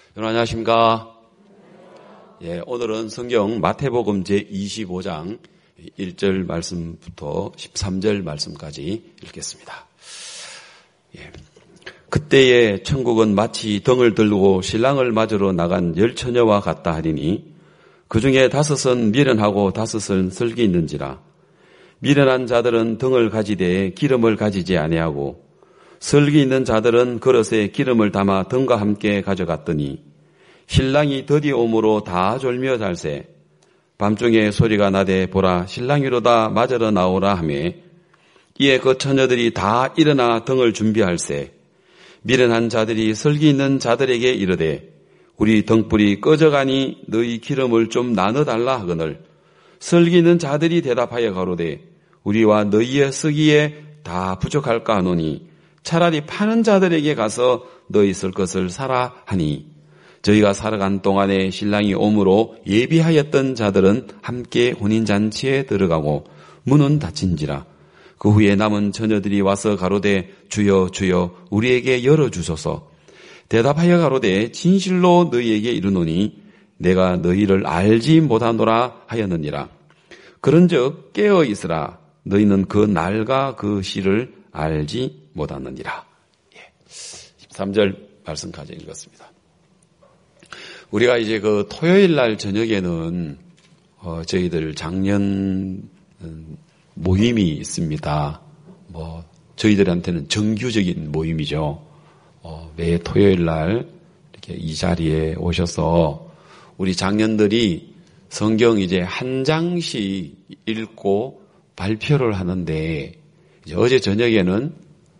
여러분 안녕하십니까? 오늘은 성경 마태복음 제25장 1절 말씀부터 13절 말씀까지 읽겠습니다. 그때의 천국은 마치 등을 들고 신랑을 맞으러 나간 10처녀와 같다 하리니 그 중에 5은 미련하고 5은 슬기 있는지라. 미련한 자들은 등을 가지되 기름을 가지지 아니하고 슬기 있는 자들은 그릇에 기름을 담아 등과 함께 가져갔더니 신랑이 더디 오므로 다 졸며 잘세. 밤중에 소리가 나되 보라 신랑이로다 맞으러 나오라 하며 이에 그 처녀들이 다 일어나 등을 준비할세. 미련한 자들이 슬기 있는 자들에게 이르되 우리 등불이 꺼져가니 너희 기름을 좀 나눠달라 하거늘 슬기 있는 자들이 대답하여 가로되 우리와 너희의 쓰기에 다 부족할까 하노니 차라리 파는 자들에게 가서 너희 쓸 것을 사라 하니 저희가 살아간 동안에 신랑이 오므로 예비하였던 자들은 함께 혼인잔치에 들어가고 문은 닫힌지라. 그 후에 남은 처녀들이 와서 가로되 주여 주여 우리에게 열어주소서. 대답하여 가로되 진실로 너희에게 이르노니 내가 너희를 알지 못하노라 하였느니라. 그런즉 깨어 있으라. 너희는 그 날과 그 시를 알지 못하느니라. 13절 말씀까지 읽었습니다. 우리가 이제 그 토요일 날 저녁에는 저희들 작년 모임이 있습니다. 저희들한테는 정규적인 모임이죠. 매 토요일 날 이렇게 이 자리에 오셔서 우리 장년들이 성경 이제 한 장씩 읽고 발표를 하는데 이제 어제 저녁에는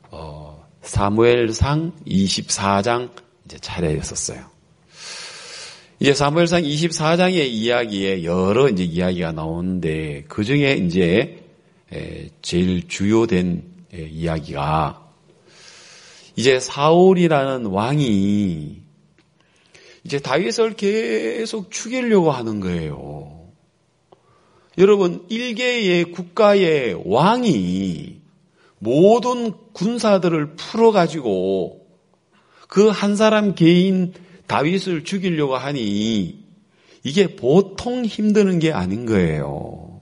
사무엘상 24장 이제 차례였었어요. 이제 사무엘상 24장의 이야기에 여러 이제 이야기가 나오는데 그 중에 이제 제일 주요된 이야기가 이제 사울이라는 왕이 이제 다윗을 계속 죽이려고 하는 거예요. 여러분, 일개의 국가의 왕이 모든 군사들을 풀어가지고 그 한 사람 개인 다윗을 죽이려고 하니 이게 보통 힘드는 게 아닌 거예요.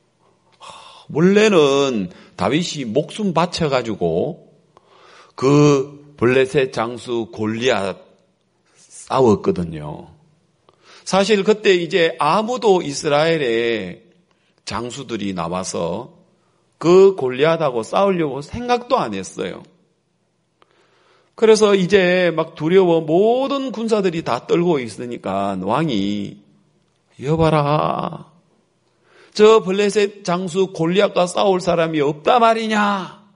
원래는 다윗이 목숨 바쳐가지고 그 블레셋 장수 골리앗 싸웠거든요. 사실 그때 이제 아무도 이스라엘의 장수들이 나와서 그 골리앗하고 싸우려고 생각도 안 했어요. 그래서 이제 막 두려워 모든 군사들이 다 떨고 있으니까 왕이 여봐라. 저 블레셋 장수 골리앗과 싸울 사람이 없다 말이냐.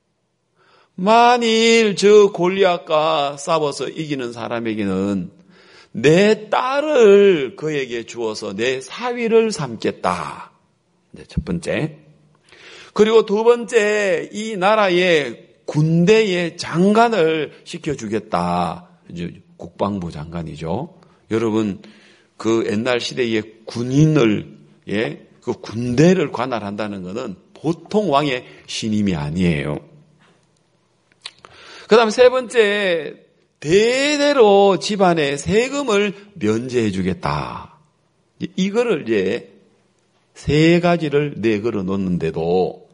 만일 저 골리앗과 싸워서 이기는 사람에게는 내 딸을 그에게 주어서 내 사위를 삼겠다. 첫 번째. 그리고 두 번째, 이 나라의 군대의 장관을 시켜주겠다. 이제 국방부 장관이죠. 여러분, 그 옛날 시대의 군인을, 그 군대를 관할한다는 것은 보통 왕의 신임이 아니에요. 그 다음 세 번째, 대대로 집안의 세금을 면제해 주겠다. 이거를 이제 세 가지를 내걸어 놓는데도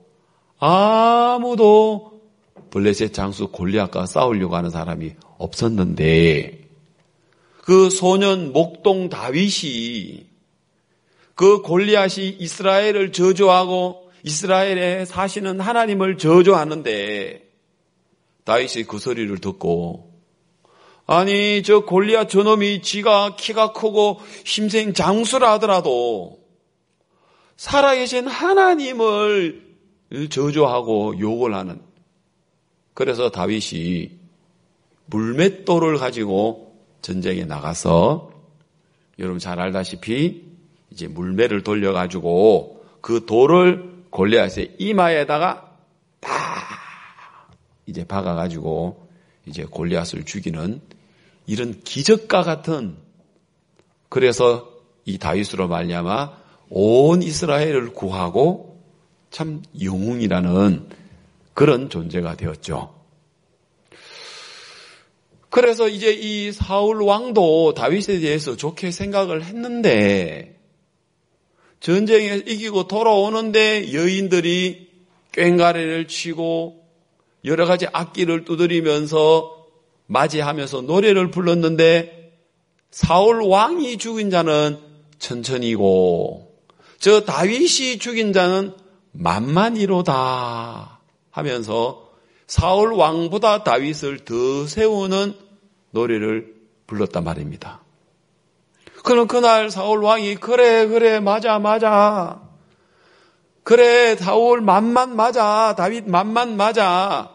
아무도 블레셋 장수 골리앗과 싸우려고 하는 사람이 없었는데 그 소년 목동 다윗이 그 골리앗이 이스라엘을 저주하고 이스라엘에 사시는 하나님을 저주하는데 다윗이 그 소리를 듣고 아니 저 골리앗 저놈이 지가 키가 크고 힘센 장수라 하더라도 살아계신 하나님을 저주하고 욕을 하는 그래서 다윗이 물맷돌을 가지고 전쟁에 나가서 여러분 잘 알다시피 이제 물매를 돌려가지고 그 돌을 골리앗의 이마에다가 다 이제 박아가지고 이제 골리앗을 죽이는 이런 기적과 같은 그래서 이 다윗으로 말미암아 온 이스라엘을 구하고 참 영웅이라는 그런 존재가 되었죠. 그래서 이제 이 사울 왕도 다윗에 대해서 좋게 생각을 했는데 전쟁에 이기고 돌아오는데 여인들이 꽹과리를 치고 여러 가지 악기를 두드리면서 맞이하면서 노래를 불렀는데 사울 왕이 죽인 자는 천천히고 저 다윗이 죽인 자는 만만이로다 하면서 사울 왕보다 다윗을 더 세우는 노래를 불렀단 말입니다. 그럼 그날 사울 왕이 그래 맞아 그래 사울 만만 맞아 다윗 만만 맞아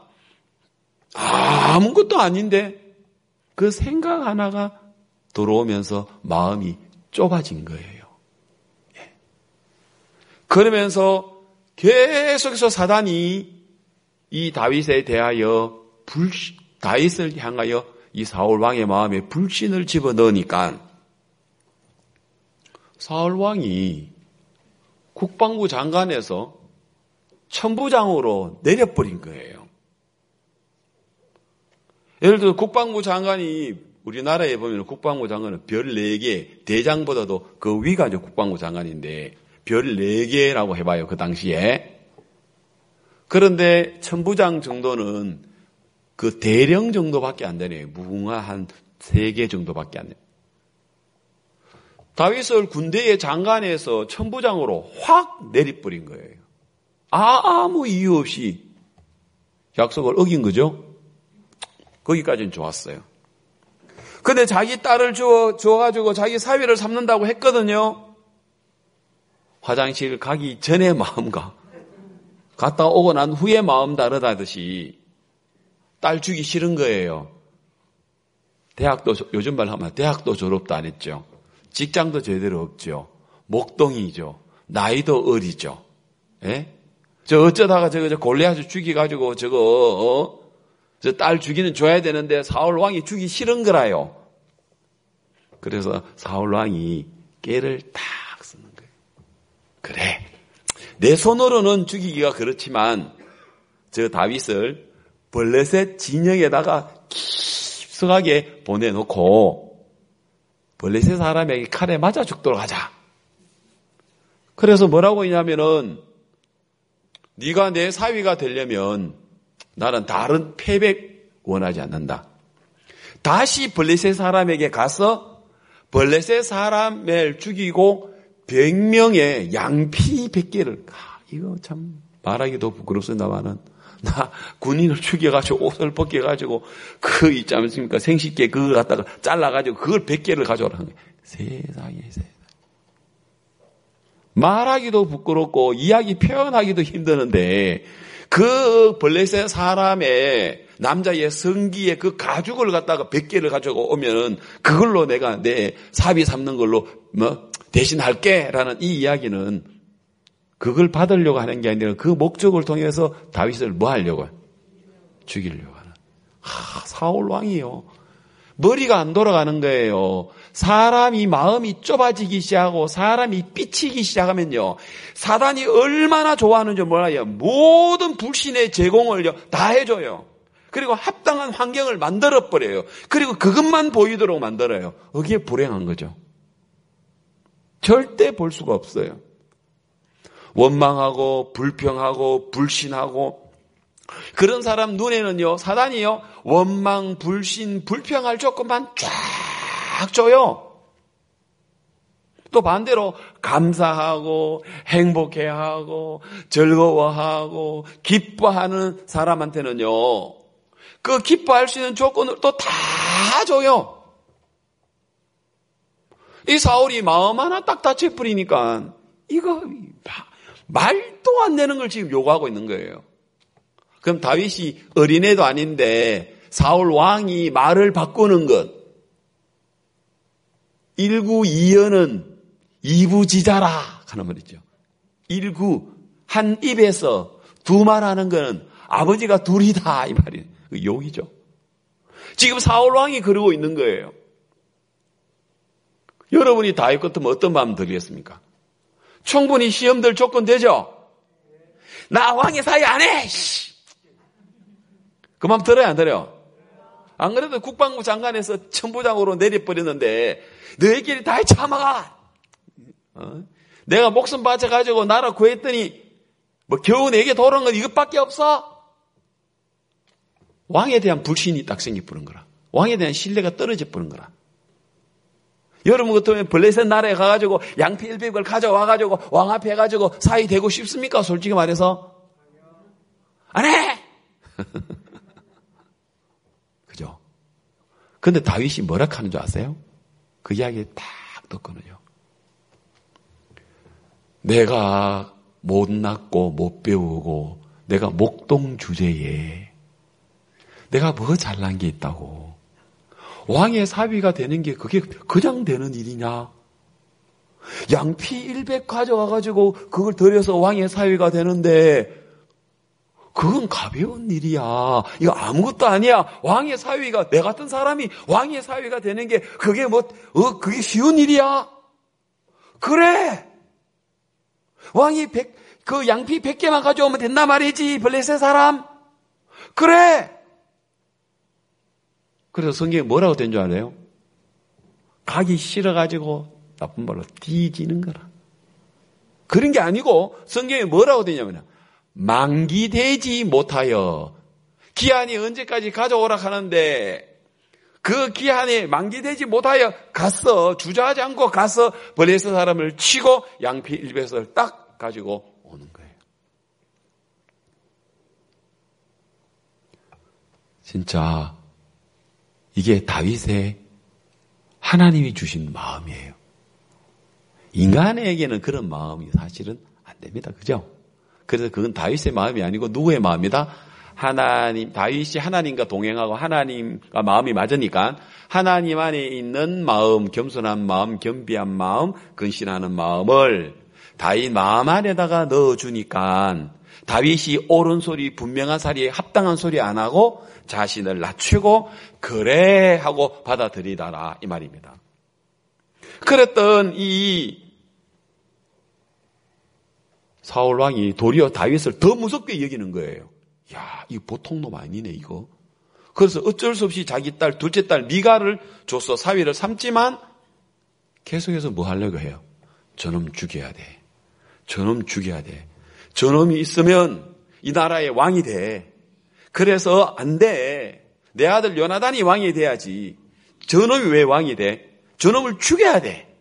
아무것도 아닌데 그 생각 하나가 들어오면서 마음이 좁아진 거예요. 그러면서 계속해서 사단이 이 다윗에 대하여 다윗을 향하여 이 사울 왕의 마음에 불신을 집어넣으니까 사울 왕이 국방부 장관에서 천부장으로 내려버린 거예요. 예를 들어 국방부 장관이 우리나라에 보면 국방부 장관은 별 4개, 대장보다도 그 위가 이제 국방부 장관인데 별 4개라고 해봐요, 그 당시에. 그런데 천부장 정도는 그 대령 정도밖에 안 되네요. 무궁화 한 3개 정도밖에 안 돼요. 다윗을 군대의 장관에서 천부장으로 확 내리버린 거예요. 아무 이유 없이 약속을 어긴 거죠. 거기까지는 좋았어요. 근데 자기 딸을 주어가지고 자기 사위를 삼는다고 했거든요. 화장실 가기 전에 마음과 갔다 오고 난 후에 마음 다르다듯이 딸 주기 싫은 거예요. 대학도 요즘 말 하면 대학도 졸업도 안 했죠. 직장도 제대로 없죠. 목동이죠. 나이도 어리죠. 예? 저 어쩌다가 저거 골리앗을 죽이가지고 저 딸 죽이는 줘야 되는데 사울 왕이 주기 싫은 거라요. 그래서 사울 왕이 깨를 탁 쓰는 거예요. 그래. 내 손으로는 죽이기가 그렇지만 저 다윗을 블레셋 진영에다가 깊숙하게 보내놓고 블레셋 사람에게 칼에 맞아 죽도록 하자. 그래서 뭐라고 했냐면은 네가 내 사위가 되려면 나는 다른 패백 원하지 않는다. 다시 블레셋 사람에게 가서 블레셋 사람을 죽이고 100명의 양피 100개를 이거 참 말하기도 부끄럽습니다만은 나 군인을 죽여가지고 옷을 벗겨가지고 그 있지 않습니까? 생식계 그걸 갖다가 잘라가지고 그걸 100개를 가져오라는 거예요. 세상에. 말하기도 부끄럽고 이야기 표현하기도 힘드는데 그 블레셋 사람의 남자의 성기의 그 가죽을 갖다가 100개를 가지고 오면은 그걸로 내가 내 사비 삼는 걸로 대신할게라는 이 이야기는 그걸 받으려고 하는 게 아니라 그 목적을 통해서 다윗을 뭐 하려고? 죽이려고 하는. 사울 왕이요. 머리가 안 돌아가는 거예요. 사람이 마음이 좁아지기 시작하고 사람이 삐치기 시작하면요. 사단이 얼마나 좋아하는지 몰라요. 모든 불신의 제공을 다 해줘요. 그리고 합당한 환경을 만들어버려요. 그리고 그것만 보이도록 만들어요. 그게 불행한 거죠. 절대 볼 수가 없어요. 원망하고 불평하고 불신하고 그런 사람 눈에는요. 사단이요. 원망, 불신, 불평할 조건만 쫙 줘요. 또 반대로 감사하고 행복해하고 즐거워하고 기뻐하는 사람한테는요. 그 기뻐할 수 있는 조건을 또 다 줘요. 이 사울이 마음 하나 딱 다쳐버리니까 이거 말도 안 되는 걸 지금 요구하고 있는 거예요. 그럼 다윗이 어린애도 아닌데 사울 왕이 말을 바꾸는 것. 일구이연은 이부지자라 하는 말이죠. 일구 한 입에서 두 말하는 거는 아버지가 둘이다 이 말이에요. 그 욕이죠. 지금 사울 왕이 그러고 있는 거예요. 여러분이 다윗 같으면 어떤 마음 들겠습니까? 충분히 시험들 조건 되죠? 나 왕의 사위 안 해! 그 마음 들어요, 안 들어요? 안 그래도 국방부 장관에서 천부장으로 내려버렸는데 너희끼리 다 참아가. 내가 목숨 바쳐가지고 나라 구했더니 뭐 겨우 내게 돌아온 건 이것밖에 없어? 왕에 대한 불신이 딱 생겨버린 거라. 왕에 대한 신뢰가 떨어져 버린 거라. 여러분 같으면 블레셋 나라에 가가지고 양피 100을 가져와가지고 왕 앞에 해가지고 사위 되고 싶습니까? 솔직히 말해서. 안 해! 그죠? 근데 다윗이 뭐라 하는 줄 아세요? 그 이야기 딱 듣거든요. 내가 못 낳고 못 배우고 내가 목동 주제에 내가 뭐 잘난 게 있다고. 왕의 사위가 되는 게 그게 그냥 되는 일이냐? 양피 100 가져와가지고 그걸 들여서 왕의 사위가 되는데 그건 가벼운 일이야. 이거 아무것도 아니야. 왕의 사위가, 내 같은 사람이 왕의 사위가 되는 게 그게 그게 쉬운 일이야? 그래! 왕이 그 양피 100개만 가져오면 된단 말이지, 블레셋 사람. 그래! 그래서 성경에 뭐라고 된 줄 알아요? 가기 싫어가지고 나쁜 말로 뒤지는 거라. 그런 게 아니고 성경에 뭐라고 되냐면 만기되지 못하여 기한이 언제까지 가져오라 하는데 그 기한이 만기되지 못하여 가서 주저하지 않고 가서 블레셋 사람을 치고 양피 100을 딱 가지고 오는 거예요. 진짜 이게 다윗의 하나님이 주신 마음이에요. 인간에게는 그런 마음이 사실은 안 됩니다. 그죠? 그래서 그건 다윗의 마음이 아니고 누구의 마음이다? 하나님, 다윗이 하나님과 동행하고 하나님과 마음이 맞으니까 하나님 안에 있는 마음, 겸손한 마음, 겸비한 마음, 근신하는 마음을 다윗 마음 안에다가 넣어주니까 다윗이 옳은 소리, 분명한 소리에 합당한 소리 안 하고 자신을 낮추고 그래 하고 받아들이다라 이 말입니다. 그랬던 이 사울 왕이 도리어 다윗을 더 무섭게 여기는 거예요. 야, 이거 보통 놈 아니네 이거. 그래서 어쩔 수 없이 자기 딸, 둘째 딸 미가를 줘서 사위를 삼지만 계속해서 뭐 하려고 해요? 저놈 죽여야 돼. 저놈 죽여야 돼. 저놈이 있으면 이 나라의 왕이 돼. 그래서 안 돼. 내 아들 요나단이 왕이 돼야지. 저놈이 왜 왕이 돼? 저놈을 죽여야 돼.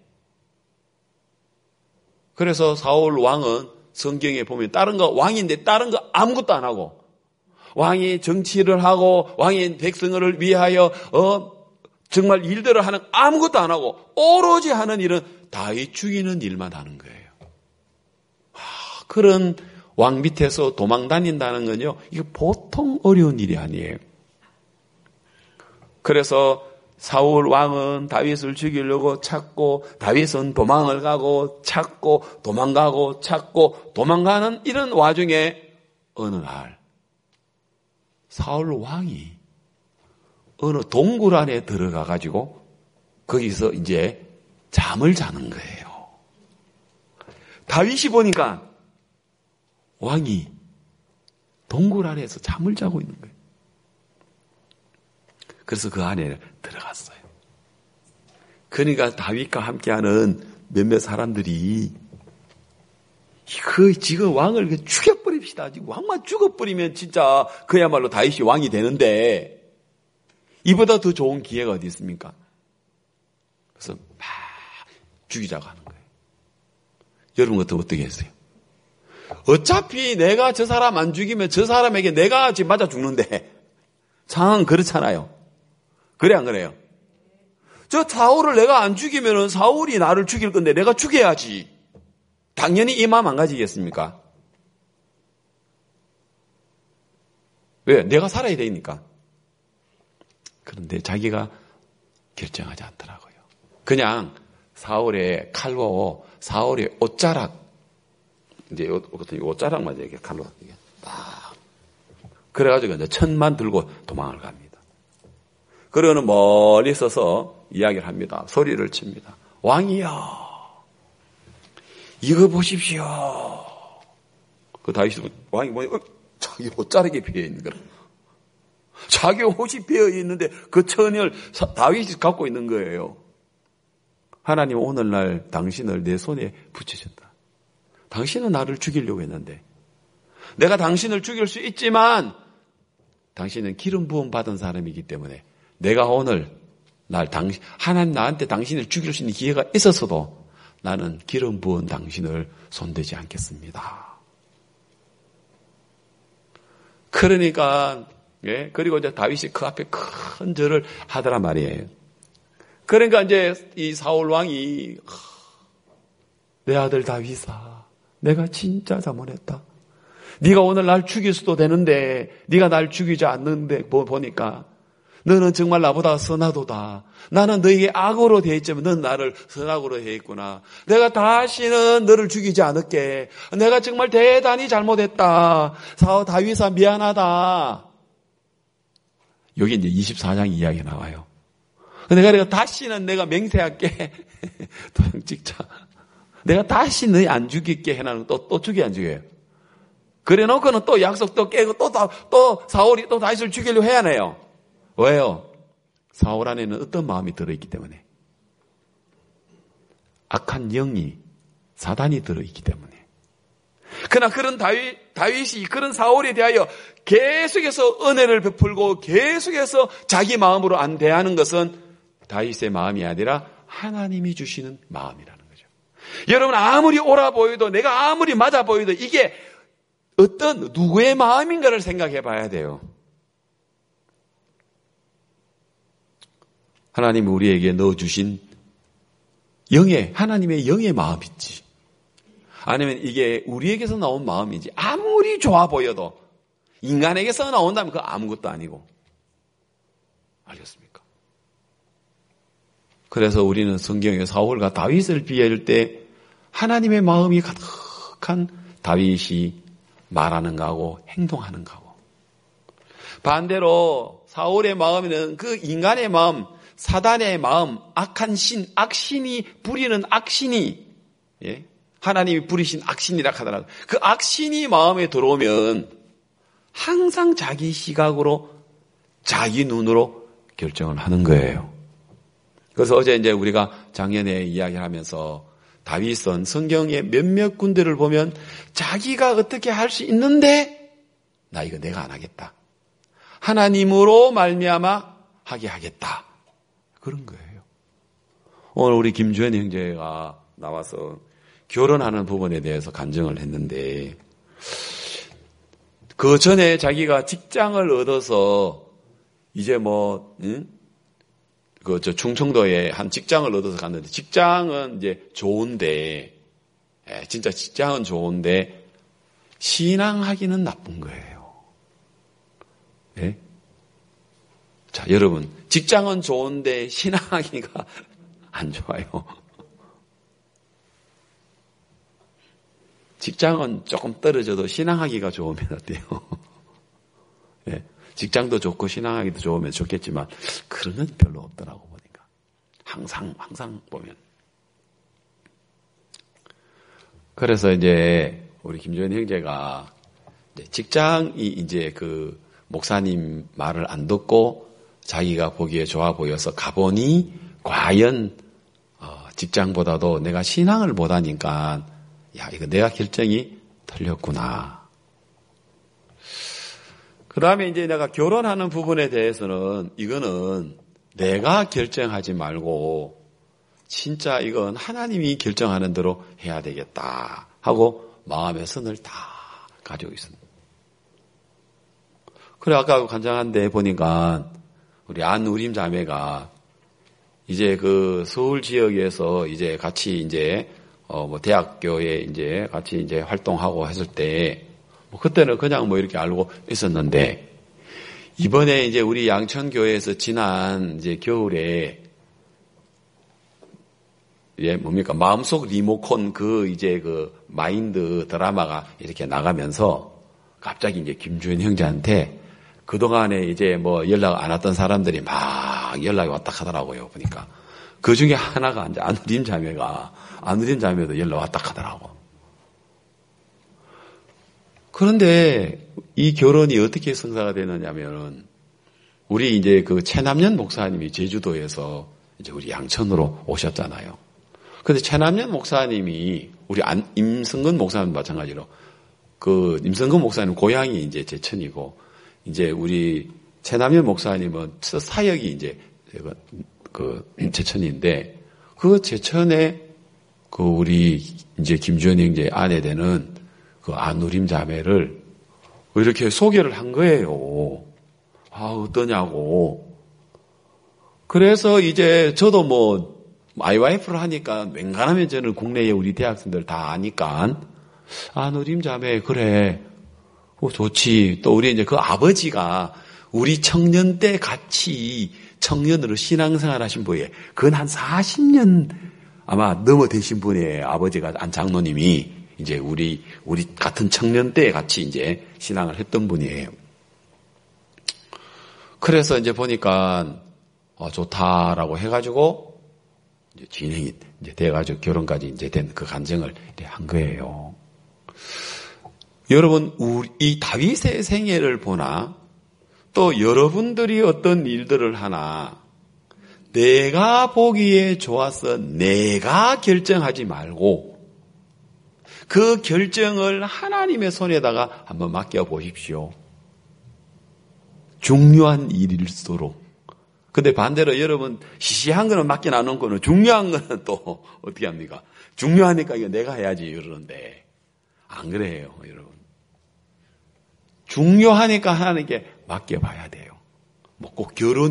그래서 사울 왕은 성경에 보면 다른 거 왕인데 다른 거 아무것도 안 하고 왕이 정치를 하고 왕의 백성을 위하여 정말 일들을 하는 아무것도 안 하고 오로지 하는 일은 다윗 죽이는 일만 하는 거예요. 그런 왕 밑에서 도망 다닌다는 건요, 이거 보통 어려운 일이 아니에요. 그래서 사울 왕은 다윗을 죽이려고 찾고 다윗은 도망을 가고 찾고 도망가고 찾고 도망가는 이런 와중에 어느 날 사울 왕이 어느 동굴 안에 들어가 가지고 거기서 이제 잠을 자는 거예요. 다윗이 보니까 왕이 동굴 안에서 잠을 자고 있는 거예요. 그래서 그 안에 들어갔어요. 그러니까 다윗과 함께하는 몇몇 사람들이 지금 왕을 죽여버립시다. 왕만 죽어버리면 진짜 그야말로 다윗이 왕이 되는데 이보다 더 좋은 기회가 어디 있습니까? 그래서 막 죽이자고 하는 거예요. 여러분 같으면 어떻게 했어요? 어차피 내가 저 사람 안 죽이면 저 사람에게 내가 지금 맞아 죽는데 상황은 그렇잖아요. 그래 안 그래요? 저 사울을 내가 안 죽이면 사울이 나를 죽일 건데 내가 죽여야지. 당연히 이 마음 안 가지겠습니까? 왜? 내가 살아야 되니까. 그런데 자기가 결정하지 않더라고요. 그냥 사울의 칼로 사울의 옷자락, 이제 옷자락만 이렇게 칼로 딱 그래가지고 이제 천만 들고 도망을 갑니다. 그러고는 멀리 서서 이야기를 합니다. 소리를 칩니다. 왕이여, 이거 보십시오. 그 다윗은 왕이 뭐냐? 자기 옷자락에 비어 있는 거라. 자기 옷이 베어 있는데 그 천을 다윗이 갖고 있는 거예요. 하나님 오늘날 당신을 내 손에 붙이셨다. 당신은 나를 죽이려고 했는데 내가 당신을 죽일 수 있지만 당신은 기름 부음 받은 사람이기 때문에 내가 오늘 하나님 나한테 당신을 죽일 수 있는 기회가 있었어도 나는 기름 부은 당신을 손대지 않겠습니다. 그러니까 그리고 이제 다윗이 그 앞에 큰 절을 하더란 말이에요. 그러니까 이제 이 사울 왕이 내 아들 다윗아, 내가 진짜 잘못했다. 네가 오늘 날 죽일 수도 되는데 네가 날 죽이지 않는데 보니까 너는 정말 나보다 선하도다. 나는 너에게 악으로 되어 있지만 너는 나를 선악으로 되어 있구나. 내가 다시는 너를 죽이지 않을게. 내가 정말 대단히 잘못했다. 사울 다윗아 미안하다. 여기 이제 24장 이야기 나와요. 내가 다시는 내가 맹세할게. 도장 찍자. 내가 다시 너희 안 죽일게 해놔는 또 죽여 안 죽여요. 그래 놓고는 또 약속 또 깨고 또 사울이 또 다윗을 죽이려고 해야 해요. 왜요? 사울 안에는 어떤 마음이 들어있기 때문에. 악한 영이, 사단이 들어있기 때문에. 그러나 그런 다윗이 그런 사울에 대하여 계속해서 은혜를 베풀고 계속해서 자기 마음으로 안 대하는 것은 다윗의 마음이 아니라 하나님이 주시는 마음이라는 거죠. 여러분 아무리 옳아 보여도 내가 아무리 맞아 보여도 이게 어떤 누구의 마음인가를 생각해 봐야 돼요. 하나님이 우리에게 넣어주신 하나님의 영의 마음인지 아니면 이게 우리에게서 나온 마음인지 아무리 좋아 보여도 인간에게서 나온다면 그거 아무것도 아니고. 알겠습니까? 그래서 우리는 성경에 사울과 다윗을 비할 때 하나님의 마음이 가득한 다윗이 말하는 거하고 행동하는 거하고 반대로 사울의 마음에는 그 인간의 마음, 사단의 마음, 악한 신, 악신이 부리는 악신이 하나님이 부리신 악신이라 하더라도 그 악신이 마음에 들어오면 항상 자기 시각으로 자기 눈으로 결정을 하는 거예요. 그래서 어제 이제 우리가 작년에 이야기하면서 다윗은 성경의 몇몇 군데를 보면 자기가 어떻게 할 수 있는데 나 이거 내가 안 하겠다. 하나님으로 말미암아 하게 하겠다. 그런 거예요. 오늘 우리 김주현 형제가 나와서 결혼하는 부분에 대해서 간증을 했는데 그 전에 자기가 직장을 얻어서 이제 충청도에 한 직장을 얻어서 갔는데 직장은 이제 좋은데 진짜 직장은 좋은데 신앙하기는 나쁜 거예요. 네? 자, 여러분 직장은 좋은데 신앙하기가 안 좋아요. 직장은 조금 떨어져도 신앙하기가 좋으면 어때요? 네. 직장도 좋고 신앙하기도 좋으면 좋겠지만 그런 건 별로 없더라고 보니까. 항상 보면. 그래서 이제 우리 김주현 형제가 직장이 이제 그 목사님 말을 안 듣고 자기가 보기에 좋아 보여서 가보니 과연 직장보다도 내가 신앙을 못하니까 야 이거 내가 결정이 틀렸구나. 그 다음에 이제 내가 결혼하는 부분에 대해서는 이거는 내가 결정하지 말고 진짜 이건 하나님이 결정하는 대로 해야 되겠다 하고 마음의 선을 다 가지고 있습니다. 그래 아까 간장한데 보니까 우리 안우림 자매가 이제 그 서울 지역에서 이제 같이 이제 대학교에 이제 같이 이제 활동하고 했을 때 그때는 그냥 이렇게 알고 있었는데 이번에 이제 우리 양천교회에서 지난 이제 겨울에 마음속 리모컨 이제 마인드 드라마가 이렇게 나가면서 갑자기 이제 김주현 형제한테 그동안에 이제 연락 안 왔던 사람들이 막 연락이 왔다 하더라고요. 보니까. 그 중에 하나가 이제 안우림 자매도 연락 왔다 하더라고. 그런데 이 결혼이 어떻게 성사가 되느냐면은 우리 이제 그 최남년 목사님이 제주도에서 이제 우리 양천으로 오셨잖아요. 근데 최남년 목사님이 우리 임성근 목사님 마찬가지로 그 임성근 목사님 고향이 이제 제천이고 이제 우리 최남년 목사님은 사역이 이제 그 제천인데 그 제천에 그 우리 이제 김주현 형제 아내 되는 그 안우림 자매를 이렇게 소개를 한 거예요. 아, 어떠냐고. 그래서 이제 저도 뭐 IYF를 하니까 웬간하면 저는 국내에 우리 대학생들 다 아니까 안우림 자매 그래. 좋지. 또 우리 이제 그 아버지가 우리 청년 때 같이 청년으로 신앙생활 하신 분이에요. 그건 한 40년 아마 넘어 되신 분이에요. 아버지가 안 장로님이 이제 우리 같은 청년 때 같이 이제 신앙을 했던 분이에요. 그래서 이제 보니까 좋다라고 해가지고 이제 진행이 이제 돼가지고 결혼까지 이제 된 그 간증을 한 거예요. 여러분, 이 다윗의 생애를 보나 또 여러분들이 어떤 일들을 하나 내가 보기에 좋아서 내가 결정하지 말고 그 결정을 하나님의 손에다가 한번 맡겨 보십시오. 중요한 일일수록. 근데 반대로 여러분 시시한 거는 맡겨 놔놓은 거는 중요한 거는 또 어떻게 합니까? 중요하니까 이거 내가 해야지 이러는데 안 그래요, 여러분. 중요하니까 하나님께 맡겨봐야 돼요. 뭐 꼭 결혼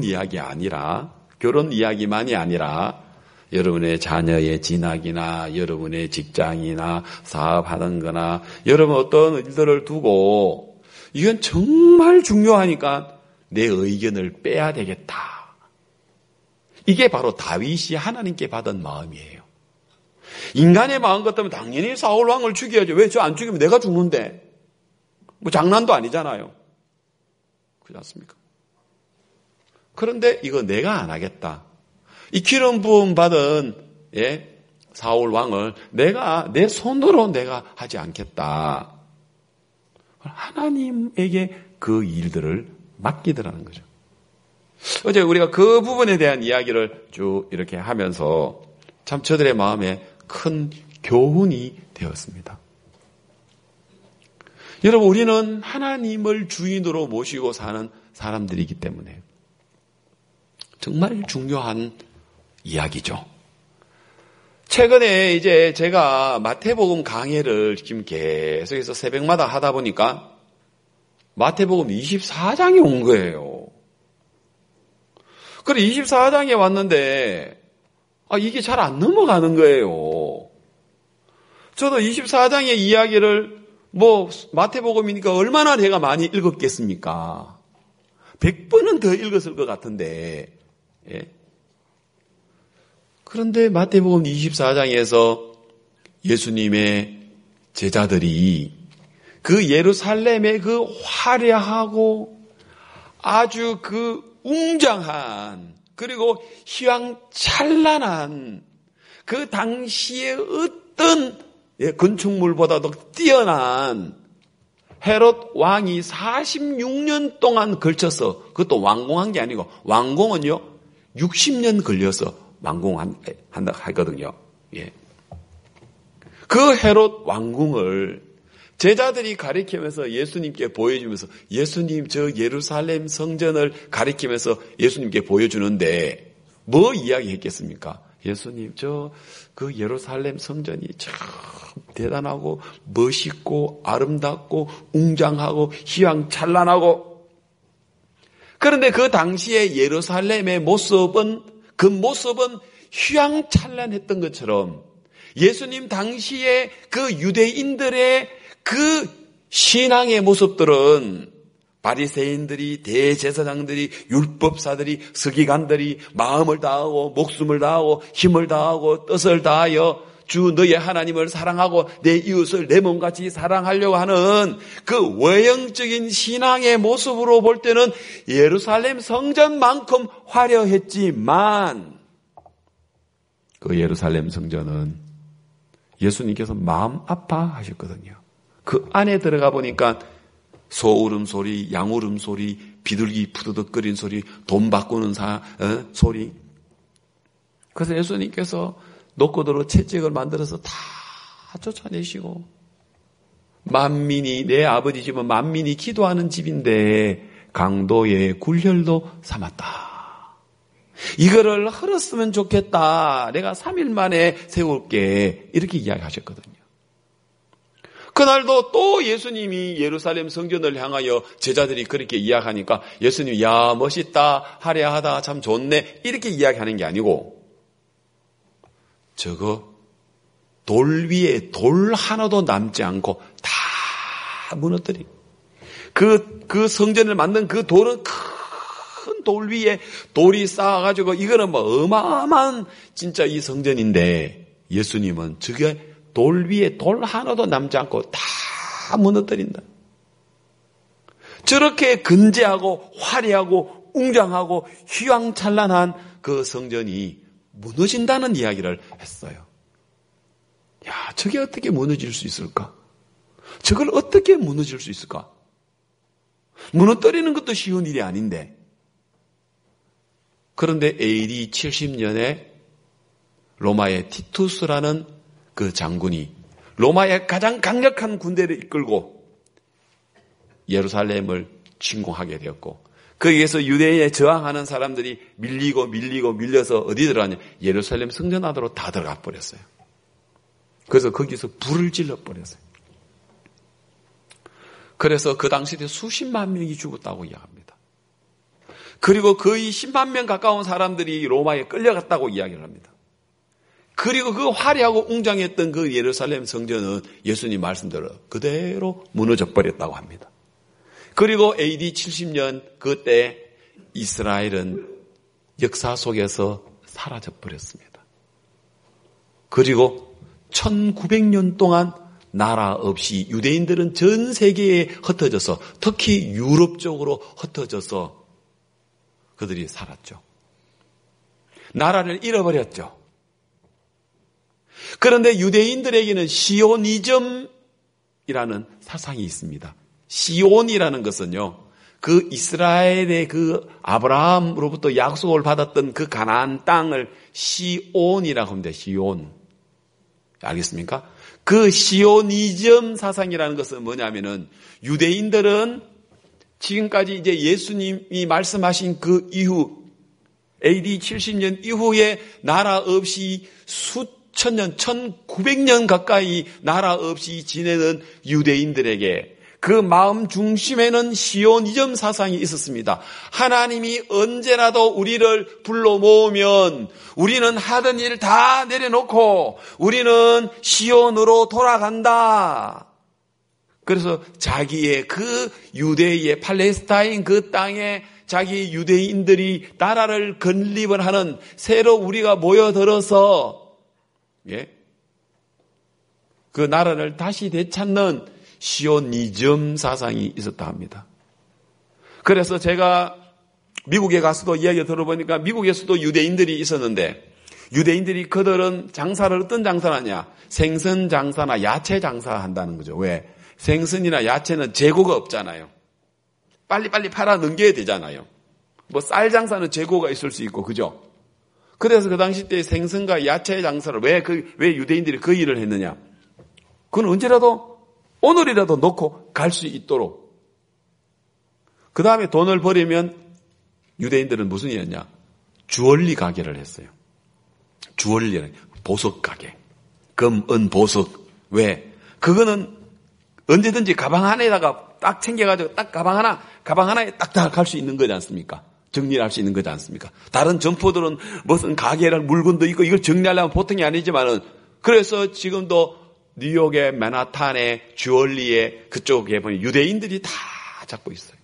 이야기만이 아니라 여러분의 자녀의 진학이나 여러분의 직장이나 사업하는 거나 여러분 어떤 일들을 두고 이건 정말 중요하니까 내 의견을 빼야 되겠다. 이게 바로 다윗이 하나님께 받은 마음이에요. 인간의 마음 같으면 당연히 사울 왕을 죽여야지. 왜 저 안 죽이면 내가 죽는데. 뭐 장난도 아니잖아요. 그렇지 않습니까? 그런데 이거 내가 안 하겠다. 이 기름 부음 받은 사울 왕을 내가 내 손으로 내가 하지 않겠다. 하나님에게 그 일들을 맡기더라는 거죠. 어제 우리가 그 부분에 대한 이야기를 쭉 이렇게 하면서 참 저들의 마음에 큰 교훈이 되었습니다. 여러분, 우리는 하나님을 주인으로 모시고 사는 사람들이기 때문에 정말 중요한 이야기죠. 최근에 이제 제가 마태복음 강해를 지금 계속해서 새벽마다 하다 보니까 마태복음 24장이 온 거예요. 그래 24장에 왔는데 이게 잘 안 넘어가는 거예요. 저도 24장의 이야기를 마태복음이니까 얼마나 제가 많이 읽었겠습니까? 100번은 더 읽었을 것 같은데. 예. 그런데 마태복음 24장에서 예수님의 제자들이 그 예루살렘의 그 화려하고 아주 그 웅장한 그리고 휘황찬란한 그 당시의 어떤 건축물보다도 뛰어난 헤롯 왕이 46년 동안 걸쳐서 그것도 완공한 게 아니고 완공은요 60년 걸려서 완공한다 하거든요. 예. 그 헤롯 왕궁을 제자들이 가리키면서 예수님께 보여주면서 예수님 저 예루살렘 성전을 가리키면서 예수님께 보여주는데 뭐 이야기했겠습니까? 예수님 저 그 예루살렘 성전이 참 대단하고 멋있고 아름답고 웅장하고 휘황찬란하고 그런데 그 당시에 예루살렘의 모습은 휘황찬란했던 것처럼 예수님 당시에 그 유대인들의 그 신앙의 모습들은 바리새인들이 대제사장들이 율법사들이 서기관들이 마음을 다하고 목숨을 다하고 힘을 다하고 뜻을 다하여 주 너의 하나님을 사랑하고 내 이웃을 내 몸같이 사랑하려고 하는 그 외형적인 신앙의 모습으로 볼 때는 예루살렘 성전만큼 화려했지만 그 예루살렘 성전은 예수님께서 마음 아파하셨거든요. 그 안에 들어가 보니까 소 울음소리, 양 울음소리, 비둘기 푸드덕거리는 소리, 돈 바꾸는 소리. 그래서 예수님께서 노고도로 채찍을 만들어서 다 쫓아내시고, 만민이, 내 아버지 집은 만민이 기도하는 집인데 강도의 굴혈도 삼았다. 이거를 흘렀으면 좋겠다. 내가 3일 만에 세울게. 이렇게 이야기하셨거든요. 그날도 또 예수님이 예루살렘 성전을 향하여 제자들이 그렇게 이야기하니까 예수님이 야 멋있다, 화려하다, 참 좋네 이렇게 이야기하는 게 아니고, 저거 돌 위에 돌 하나도 남지 않고 다 무너뜨리. 그 성전을 만든 그 돌은 큰 돌 위에 돌이 쌓아가지고 이거는 뭐 어마어마한 진짜 이 성전인데, 예수님은 저게 돌 위에 돌 하나도 남지 않고 다 무너뜨린다. 저렇게 근재하고 화려하고 웅장하고 휘황찬란한 그 성전이 무너진다는 이야기를 했어요. 야, 저게 어떻게 무너질 수 있을까? 저걸 어떻게 무너질 수 있을까? 무너뜨리는 것도 쉬운 일이 아닌데. 그런데 AD 70년에 로마의 티투스라는 그 장군이 로마의 가장 강력한 군대를 이끌고 예루살렘을 침공하게 되었고, 거기에서 유대인에 저항하는 사람들이 밀려서 어디 들어가냐? 예루살렘 성전 안으로 다 들어가 버렸어요. 그래서 거기서 불을 질러 버렸어요. 그래서 그 당시에 수십만 명이 죽었다고 이야기합니다. 그리고 거의 10만 명 가까운 사람들이 로마에 끌려갔다고 이야기를 합니다. 그리고 그 화려하고 웅장했던 그 예루살렘 성전은 예수님 말씀대로 그대로 무너져 버렸다고 합니다. 그리고 AD 70년 그때 이스라엘은 역사 속에서 사라져 버렸습니다. 그리고 1900년 동안 나라 없이 유대인들은 전 세계에 흩어져서, 특히 유럽 쪽으로 흩어져서 그들이 살았죠. 나라를 잃어버렸죠. 그런데 유대인들에게는 시오니즘이라는 사상이 있습니다. 시온이라는 것은요, 그 이스라엘의 그 아브라함으로부터 약속을 받았던 그 가나안 땅을 시온이라고 합니다. 시온. 알겠습니까? 그 시오니즘 사상이라는 것은 뭐냐면은, 유대인들은 지금까지 이제 예수님이 말씀하신 그 이후 AD 70년 이후에 나라 없이 수천 년, 1900년 가까이 나라 없이 지내는 유대인들에게 그 마음 중심에는 시오니즘 사상이 있었습니다. 하나님이 언제라도 우리를 불러 모으면 우리는 하던 일 다 내려놓고 우리는 시온으로 돌아간다. 그래서 자기의 그 유대의 팔레스타인 그 땅에 자기 유대인들이 나라를 건립을 하는, 새로 우리가 모여들어서 그 나라를 다시 되찾는 시오니즘 사상이 있었다 합니다. 그래서 제가 미국에 가서도 이야기 들어보니까 미국에서도 유대인들이 있었는데, 유대인들이 그들은 장사를 어떤 장사를 하냐? 생선 장사나 야채 장사한다는 거죠. 왜? 생선이나 야채는 재고가 없잖아요. 빨리빨리 팔아 넘겨야 되잖아요. 뭐 쌀 장사는 재고가 있을 수 있고, 그죠? 그래서 그 당시 때 생선과 야채 장사를 왜 유대인들이 그 일을 했느냐? 그건 언제라도 오늘이라도 놓고 갈 수 있도록. 그 다음에 돈을 벌이면 유대인들은 무슨 일 했냐? 주얼리 가게를 했어요. 주얼리는 보석 가게. 금, 은, 보석. 왜? 그거는 언제든지 가방 안에다가 딱 챙겨가지고 딱 가방 하나에 딱 갈 수 있는 거지 않습니까? 정리를 할 수 있는 거지 않습니까? 다른 점포들은 무슨 가게를 물건도 있고 이걸 정리하려면 보통이 아니지만은, 그래서 지금도 뉴욕의 맨하탄의 주얼리에 그쪽에 보면 유대인들이 다 잡고 있어요.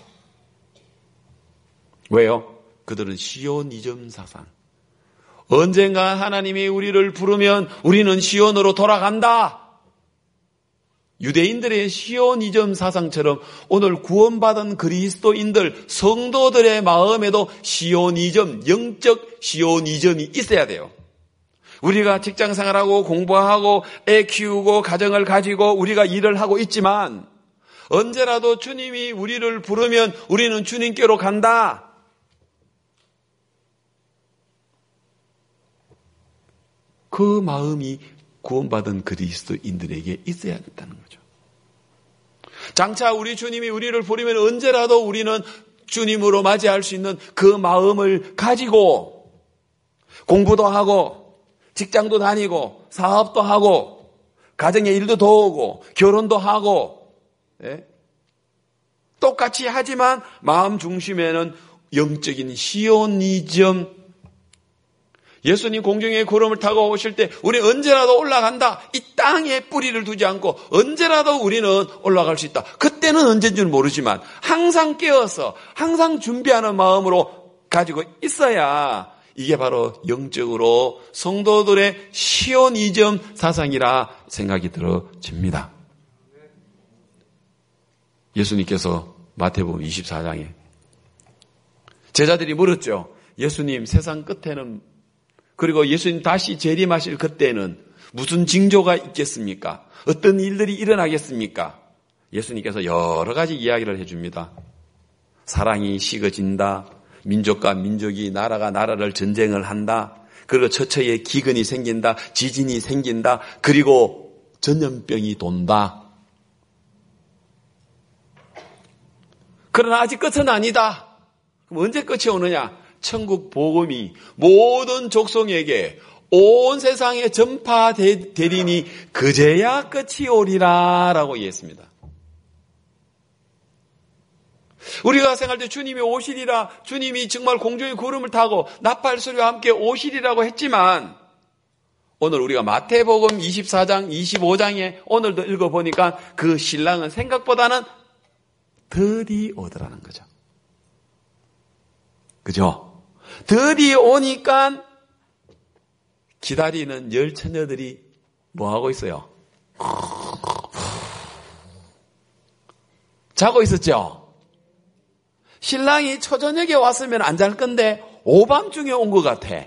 왜요? 그들은 시오니즘 사상. 언젠가 하나님이 우리를 부르면 우리는 시온으로 돌아간다. 유대인들의 시오니즘 사상처럼 오늘 구원받은 그리스도인들, 성도들의 마음에도 시오니즘, 영적 시오니즘이 있어야 돼요. 우리가 직장 생활하고 공부하고 애 키우고 가정을 가지고 우리가 일을 하고 있지만, 언제라도 주님이 우리를 부르면 우리는 주님께로 간다. 그 마음이 구원받은 그리스도인들에게 있어야 된다는 거죠. 장차 우리 주님이 우리를 부르면 언제라도 우리는 주님으로 맞이할 수 있는 그 마음을 가지고 공부도 하고 직장도 다니고 사업도 하고 가정의 일도 도우고 결혼도 하고 똑같이 하지만 마음 중심에는 영적인 시오니즘, 예수님 공중의 구름을 타고 오실 때 우리 언제라도 올라간다. 이 땅에 뿌리를 두지 않고 언제라도 우리는 올라갈 수 있다. 그때는 언제인 줄 모르지만 항상 깨어서 항상 준비하는 마음으로 가지고 있어야 이게 바로 영적으로 성도들의 시오니즘 사상이라 생각이 들어집니다. 예수님께서 마태복음 24장에 제자들이 물었죠. 예수님, 세상 끝에는, 그리고 예수님 다시 재림하실 그때는 무슨 징조가 있겠습니까? 어떤 일들이 일어나겠습니까? 예수님께서 여러 가지 이야기를 해줍니다. 사랑이 식어진다. 민족과 민족이, 나라가 나라를 전쟁을 한다. 그리고 처처에 기근이 생긴다. 지진이 생긴다. 그리고 전염병이 돈다. 그러나 아직 끝은 아니다. 그럼 언제 끝이 오느냐? 천국 복음이 모든 족속에게 온 세상에 전파되리니 그제야 끝이 오리라 라고 얘기했습니다. 우리가 생각할 때 주님이 오시리라, 주님이 정말 공중의 구름을 타고 나팔 소리와 함께 오시리라고 했지만 오늘 우리가 마태복음 24장, 25장에 오늘도 읽어보니까 그 신랑은 생각보다는 더디 오더라는 거죠. 그죠? 더디 오니까 기다리는 열 처녀들이 뭐하고 있어요? 자고 있었죠? 신랑이 초저녁에 왔으면 안 잘 건데 오밤중에 온 것 같아.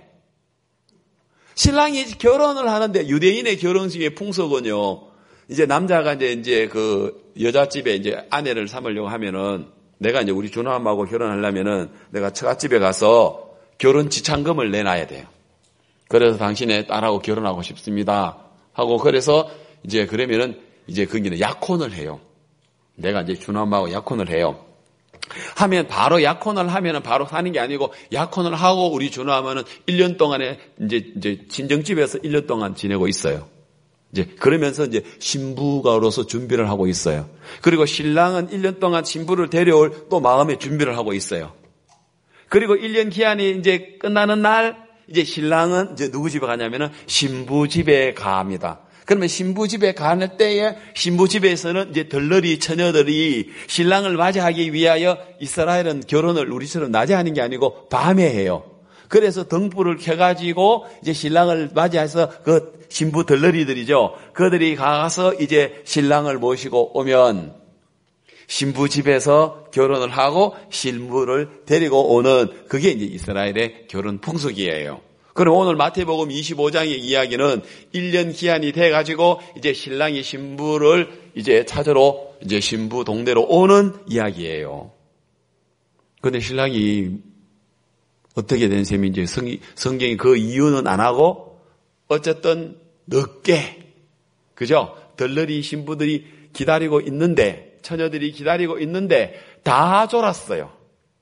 신랑이 결혼을 하는데 유대인의 결혼식의 풍속은요, 이제 남자가 이제 그 여자집에 이제 아내를 삼으려고 하면은 내가 이제 우리 준하하고 결혼하려면은 내가 처갓집에 가서 결혼 지참금을 내놔야 돼요. 그래서 당신의 딸하고 결혼하고 싶습니다. 하고 그래서 이제 그러면은 이제 거기는 약혼을 해요. 내가 이제 준하하고 약혼을 해요. 하면 바로 약혼을 하면은 바로 사는 게 아니고 약혼을 하고 우리 준하하면은 1년 동안에 이제 친정집에서 1년 동안 지내고 있어요. 이제 그러면서 이제 신부가로서 준비를 하고 있어요. 그리고 신랑은 1년 동안 신부를 데려올 또 마음의 준비를 하고 있어요. 그리고 1년 기한이 이제 끝나는 날 이제 신랑은 이제 누구 집에 가냐면은 신부 집에 갑니다. 그러면 신부 집에 가는 때에 신부 집에서는 이제 덜러리 처녀들이 신랑을 맞이하기 위하여 이스라엘은 결혼을 우리처럼 낮에 하는 게 아니고 밤에 해요. 그래서 등불을 켜가지고 이제 신랑을 맞이해서 그 신부 덜러리들이죠. 그들이 가서 이제 신랑을 모시고 오면 신부 집에서 결혼을 하고 신부를 데리고 오는 그게 이제 이스라엘의 결혼 풍속이에요. 그럼 오늘 마태복음 25장의 이야기는 1년 기한이 돼가지고 이제 신랑이 신부를 이제 찾으러 이제 신부 동네로 오는 이야기예요. 그런데 신랑이 어떻게 된 셈인지 성경이 그 이유는 안 하고 어쨌든 늦게, 그죠? 덜러리 신부들이 기다리고 있는데, 처녀들이 기다리고 있는데 다 졸았어요.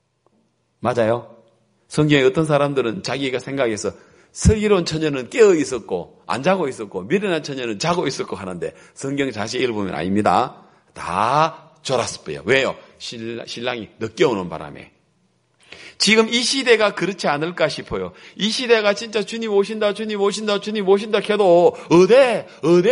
맞아요? 성경에 어떤 사람들은 자기가 생각해서 서기로운 처녀는 깨어 있었고 안 자고 있었고 미련한 처녀는 자고 있었고 하는데 성경 자세히 읽어보면 아닙니다. 다 졸았어요. 왜요? 신랑이 늦게 오는 바람에. 지금 이 시대가 그렇지 않을까 싶어요. 이 시대가 진짜 주님 오신다, 주님 오신다, 주님 오신다 해도 어데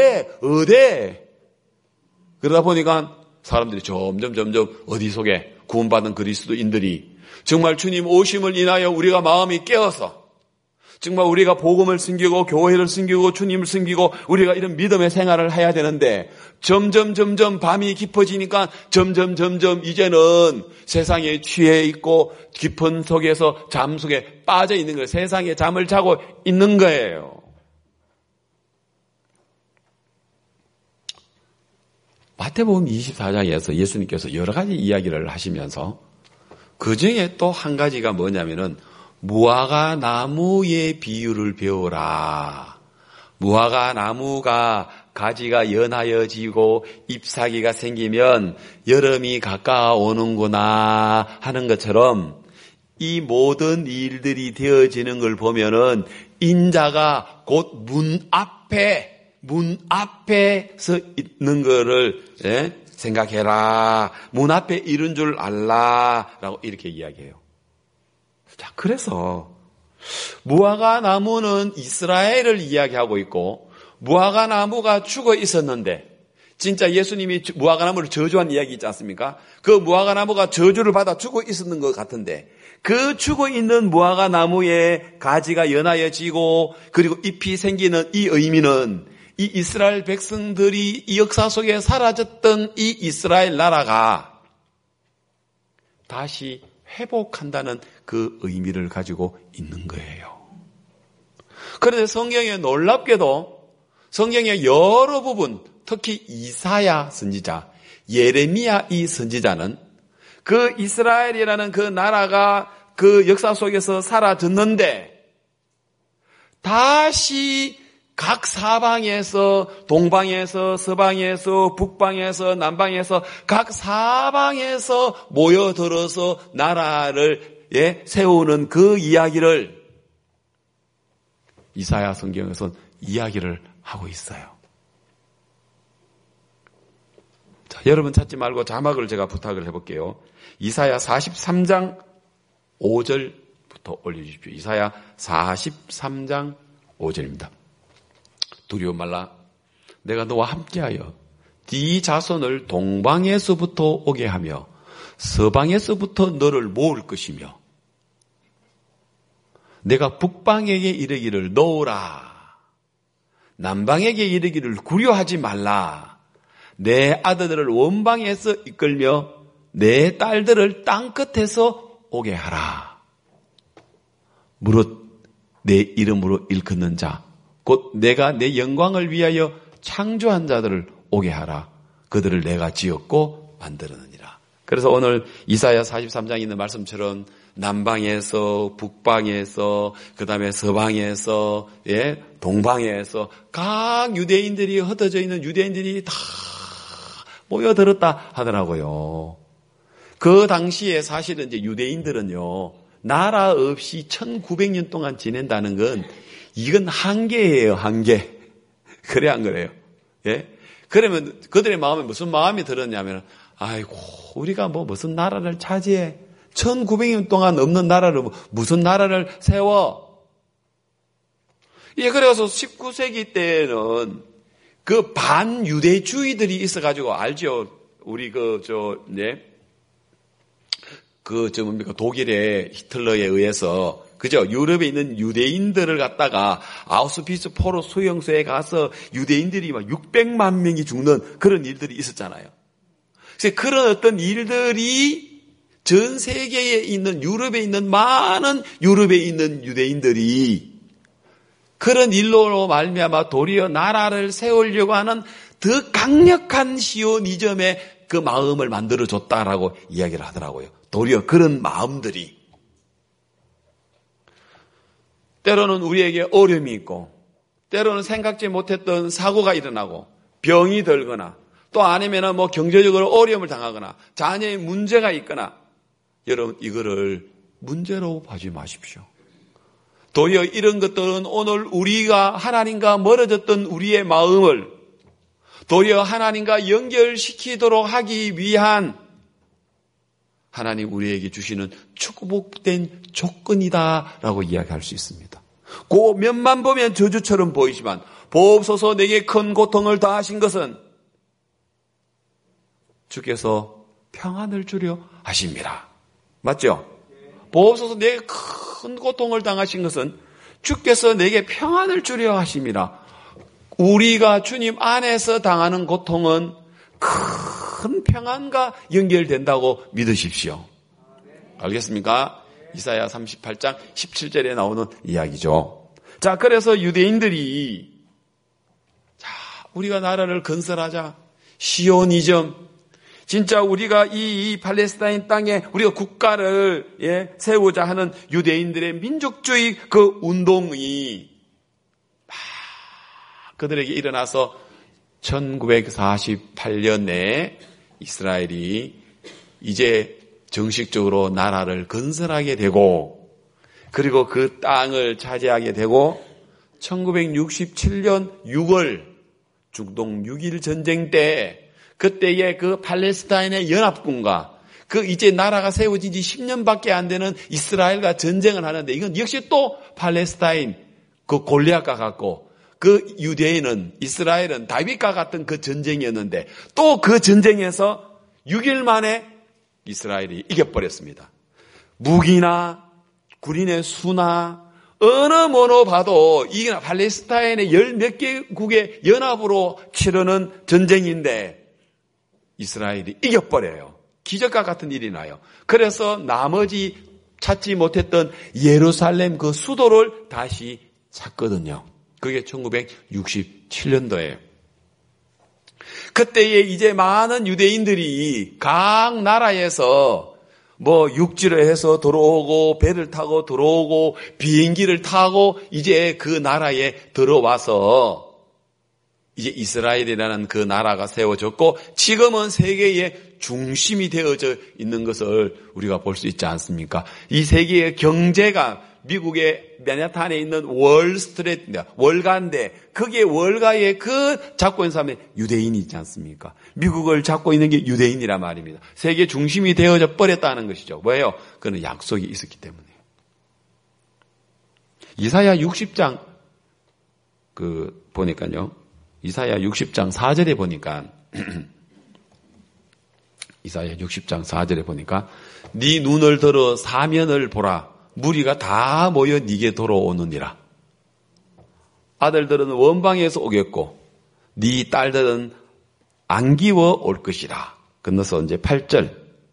그러다 보니까 사람들이 점점 어디 속에 구원받은 그리스도인들이 정말 주님 오심을 인하여 우리가 마음이 깨어서 정말 우리가 복음을 숨기고 교회를 숨기고 주님을 숨기고 우리가 이런 믿음의 생활을 해야 되는데 점점 밤이 깊어지니까 점점 이제는 세상에 취해 있고 깊은 속에서 잠 속에 빠져 있는 거예요. 세상에 잠을 자고 있는 거예요. 마태복음 24장에서 예수님께서 여러 가지 이야기를 하시면서 그 중에 또 한 가지가 뭐냐면은 무화과 나무의 비유를 배우라. 무화과 나무가 가지가 연하여지고 잎사귀가 생기면 여름이 가까워오는구나 하는 것처럼 이 모든 일들이 되어지는 걸 보면은 인자가 곧 문 앞에 서 있는 거를 생각해라. 문 앞에 이른 줄 알라라고 이렇게 이야기해요. 자, 그래서 무화과 나무는 이스라엘을 이야기하고 있고 무화과 나무가 죽어 있었는데 진짜 예수님이 무화과 나무를 저주한 이야기 있지 않습니까? 그 무화과 나무가 저주를 받아 죽어 있었는 것 같은데 그 죽어 있는 무화과 나무에 가지가 연하여지고 그리고 잎이 생기는 이 의미는 이 이스라엘 백성들이 이 역사 속에 사라졌던 이 이스라엘 나라가 다시 회복한다는 그 의미를 가지고 있는 거예요. 그런데 성경에 놀랍게도 성경의 여러 부분, 특히 이사야 선지자, 예레미야 이 선지자는 그 이스라엘이라는 그 나라가 그 역사 속에서 사라졌는데 다시 각 사방에서 동방에서 서방에서 북방에서 남방에서 각 사방에서 모여들어서 나라를 세우는 그 이야기를 이사야 성경에서는 이야기를 하고 있어요. 자, 여러분 찾지 말고 자막을 제가 부탁을 해볼게요. 이사야 43장 5절부터 올려주십시오. 이사야 43장 5절입니다. 두려워 말라. 내가 너와 함께하여 네 자손을 동방에서부터 오게 하며 서방에서부터 너를 모을 것이며 내가 북방에게 이르기를 놓으라. 남방에게 이르기를 구려하지 말라. 내 아들들을 원방에서 이끌며 내 딸들을 땅끝에서 오게 하라. 무릇 내 이름으로 일컫는 자 곧 내가 내 영광을 위하여 창조한 자들을 오게 하라. 그들을 내가 지었고 만들었느니라. 그래서 오늘 이사야 43장에 있는 말씀처럼 남방에서 북방에서 그다음에 서방에서 동방에서 각 유대인들이 흩어져 있는 유대인들이 다 모여들었다 하더라고요. 그 당시에 사실은 이제 유대인들은요 나라 없이 1900년 동안 지낸다는 건 이건 한계예요, 한계. 그래 안 그래요? 예? 그러면 그들의 마음에 무슨 마음이 들었냐면 아이고 우리가 뭐 무슨 나라를 차지해 1900년 동안 없는 나라를 무슨 나라를 세워? 예, 그래서 19세기 때는 그 반유대주의들이 있어가지고 알죠? 우리 독일의 히틀러에 의해서 그죠? 유럽에 있는 유대인들을 갖다가 아우슈비츠 포로 수용소에 가서 유대인들이 막 600만 명이 죽는 그런 일들이 있었잖아요. 그래서 그런 어떤 일들이 전 세계에 있는 유럽에 있는 많은 유럽에 있는 유대인들이 그런 일로 말미암아 도리어 나라를 세우려고 하는 더 강력한 시오니즘의 그 마음을 만들어줬다라고 이야기를 하더라고요. 도리어 그런 마음들이 때로는 우리에게 어려움이 있고 때로는 생각지 못했던 사고가 일어나고 병이 들거나 또 아니면 뭐 경제적으로 어려움을 당하거나 자녀의 문제가 있거나 여러분 이거를 문제로 봐지 마십시오. 도리어 이런 것들은 오늘 우리가 하나님과 멀어졌던 우리의 마음을 도리어 하나님과 연결시키도록 하기 위한 하나님 우리에게 주시는 축복된 조건이다라고 이야기할 수 있습니다. 그 면만 보면 저주처럼 보이지만 보옵소서 내게 큰 고통을 다하신 것은 주께서 평안을 주려 하십니다. 맞죠? 보옵소서 내게 큰 고통을 당하신 것은 주께서 내게 평안을 주려 하십니다. 우리가 주님 안에서 당하는 고통은 큰 평안과 연결된다고 믿으십시오. 알겠습니까? 이사야 38장 17절에 나오는 이야기죠. 자, 그래서 유대인들이 우리가 나라를 건설하자. 시오니즘. 진짜 우리가 이 팔레스타인 땅에 우리가 국가를 세우자 하는 유대인들의 민족주의 그 운동이 막 그들에게 일어나서 1948년에 이스라엘이 이제 정식적으로 나라를 건설하게 되고 그리고 그 땅을 차지하게 되고 1967년 6월 중동 6.1 전쟁 때 그때의 그 팔레스타인의 연합군과 그 이제 나라가 세워진 지 10년밖에 안 되는 이스라엘과 전쟁을 하는데 이건 역시 또 팔레스타인 그 골리앗과 같고 그 유대인은 이스라엘은 다윗과 같은 그 전쟁이었는데 또 그 전쟁에서 6일 만에 이스라엘이 이겨버렸습니다. 무기나 군인의 수나 어느 뭐로 봐도 이게 팔레스타인의 10몇 개국의 연합으로 치르는 전쟁인데 이스라엘이 이겨버려요. 기적과 같은 일이 나요. 그래서 나머지 찾지 못했던 예루살렘 그 수도를 다시 찾거든요. 그게 1967년도예요. 그때에 이제 많은 유대인들이 각 나라에서 뭐 육지를 해서 들어오고 배를 타고 들어오고 비행기를 타고 이제 그 나라에 들어와서 이제 이스라엘이라는 그 나라가 세워졌고 지금은 세계의 중심이 되어져 있는 것을 우리가 볼 수 있지 않습니까? 이 세계의 경제가 미국의 맨하탄에 있는 월스트리트, 월가인데 거기에 월가의 그 잡고 있는 사람이 유대인이 있지 않습니까? 미국을 잡고 있는 게 유대인이란 말입니다. 세계 중심이 되어져 버렸다는 것이죠. 왜요? 그는 약속이 있었기 때문이에요. 이사야 60장 보니까요. 이사야 60장 4절에 보니까 이사야 60장 4절에 보니까 네 눈을 들어 사면을 보라. 무리가 다 모여 네게 돌아오느니라. 아들들은 원방에서 오겠고 네 딸들은 안기워 올 것이라. 건너서 이제 8절.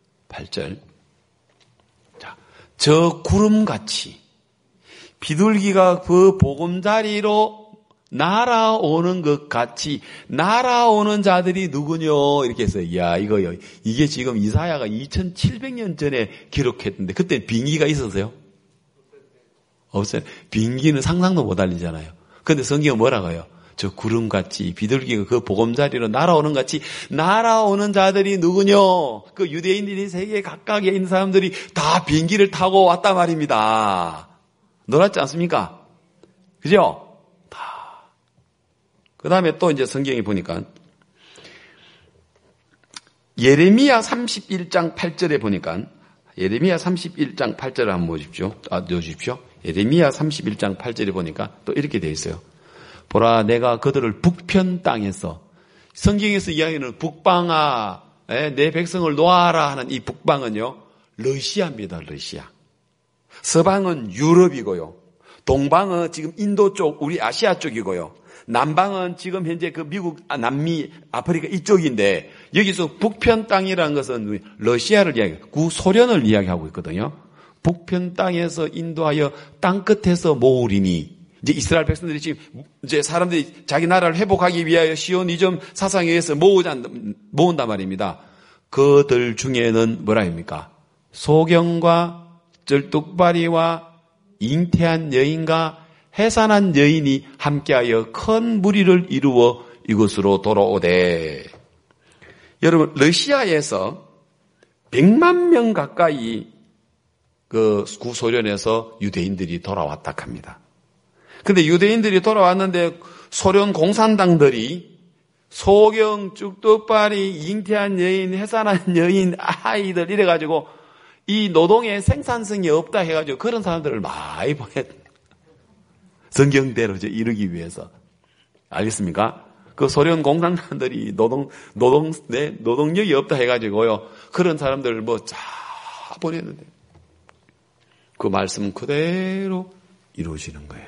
자, 저 구름같이 비둘기가 그 보금자리로 날아오는 것 같이 날아오는 자들이 누구뇨? 이렇게 해서 이거요. 이게 지금 이사야가 2700년 전에 기록했는데 그때 빙기가 있었어요? 없어요. 빙기는 상상도 못 알리잖아요. 그런데 성경은 뭐라고 해요? 저 구름같이 비둘기가 그 보금자리로 날아오는 같이 날아오는 자들이 누구뇨? 그 유대인들이 세계 각각에 있는 사람들이 다 비행기를 타고 왔단 말입니다. 놀랐지 않습니까? 그죠? 그 다음에 또 이제 성경에 보니까 예레미야 31장 8절에 보니까 예레미야 31장 8절을 한번 넣어주십시오. 예레미야 31장 8절에 보니까 또 이렇게 되어 있어요. 보라 내가 그들을 북편 땅에서 성경에서 이야기하는 북방아 내 백성을 놓아라 하는 이 북방은요. 러시아입니다. 러시아. 서방은 유럽이고요. 동방은 지금 인도 쪽 우리 아시아 쪽이고요. 남방은 지금 현재 그 미국, 남미, 아프리카 이쪽인데 여기서 북편 땅이라는 것은 러시아를 이야기해요. 구소련을 이야기하고 있거든요. 북편 땅에서 인도하여 땅끝에서 모으리니 이제 이스라엘 백성들이 지금 이제 사람들이 자기 나라를 회복하기 위하여 시오니즘 사상에 의해서 모은단 말입니다. 그들 중에는 뭐라 합니까? 소경과 쩔뚝바리와 잉태한 여인과 해산한 여인이 함께하여 큰 무리를 이루어 이곳으로 돌아오되. 여러분 러시아에서 100만 명 가까이 그 구소련에서 유대인들이 돌아왔다 합니다. 그런데 유대인들이 돌아왔는데 소련 공산당들이 소경, 쭈뚝바리, 잉태한 여인, 해산한 여인, 아이들 이래가지고 이 노동의 생산성이 없다 해가지고 그런 사람들을 많이 보냈다. 성경대로 이루기 위해서. 알겠습니까? 그 소련 공산당들이 노동력이 없다 해가지고요. 그런 사람들을 다 보냈는데. 그 말씀 그대로 이루어지는 거예요.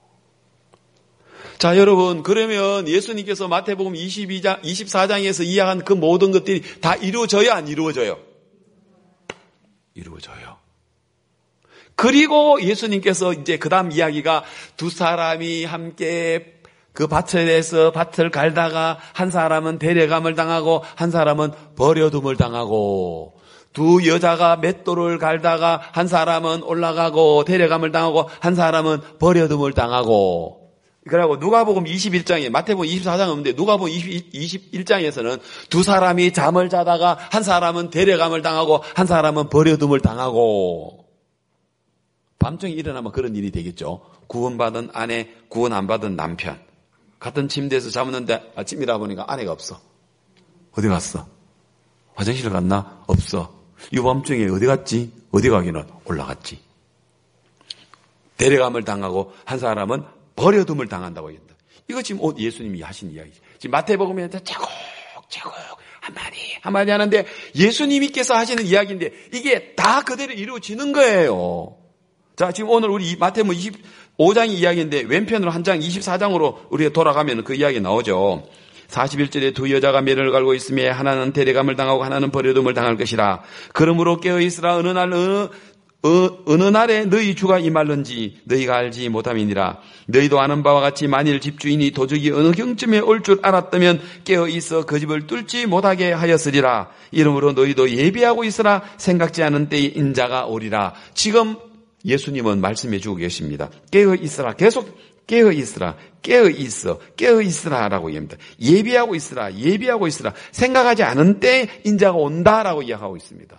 자, 여러분, 그러면 예수님께서 마태복음 24장에서 이야기한 그 모든 것들이 다 이루어져요, 안 이루어져요? 이루어져요. 그리고 예수님께서 이제 그 다음 이야기가 두 사람이 함께 그 밭에 대해서 밭을 갈다가 한 사람은 데려감을 당하고 한 사람은 버려둠을 당하고, 두 여자가 맷돌을 갈다가 한 사람은 올라가고 데려감을 당하고 한 사람은 버려둠을 당하고. 그러고 누가복음 21장에, 마태복음 24장은 없는데 누가복음 21장에서는 두 사람이 잠을 자다가 한 사람은 데려감을 당하고 한 사람은 버려둠을 당하고. 밤중에 일어나면 그런 일이 되겠죠. 구원받은 아내, 구원 안 받은 남편. 같은 침대에서 자는데 아침이라 보니까 아내가 없어. 어디 갔어? 화장실 갔나? 없어. 이 밤중에 어디 갔지? 어디 가기는 올라갔지. 데려감을 당하고 한 사람은 버려둠을 당한다고 합니다. 이거 지금 예수님이 하신 이야기죠. 지금 마태복음에 차곡차곡 한마디 하는데 예수님께서 하시는 이야기인데 이게 다 그대로 이루어지는 거예요. 자, 지금 오늘 우리 마태복음 25장의 이야기인데 왼편으로 한 장 24장으로 우리가 돌아가면 그 이야기 나오죠. 41절에 두 여자가 매를 갈고 있으며 하나는 데려감을 당하고 하나는 버려둠을 당할 것이라. 그러므로 깨어있으라. 어느 날에 너희 주가 임할는지 너희가 알지 못함이니라. 너희도 아는 바와 같이 만일 집주인이 도적이 어느 경쯤에 올 줄 알았다면 깨어있어 그 집을 뚫지 못하게 하였으리라. 이러므로 너희도 예비하고 있으라. 생각지 않은 때에 인자가 오리라. 지금 예수님은 말씀해 주고 계십니다. 깨어있으라. 계속 깨어있으라. 깨어있으라라고 얘기합니다. 예비하고 있으라. 생각하지 않은 때에 인자가 온다라고 이야기하고 있습니다.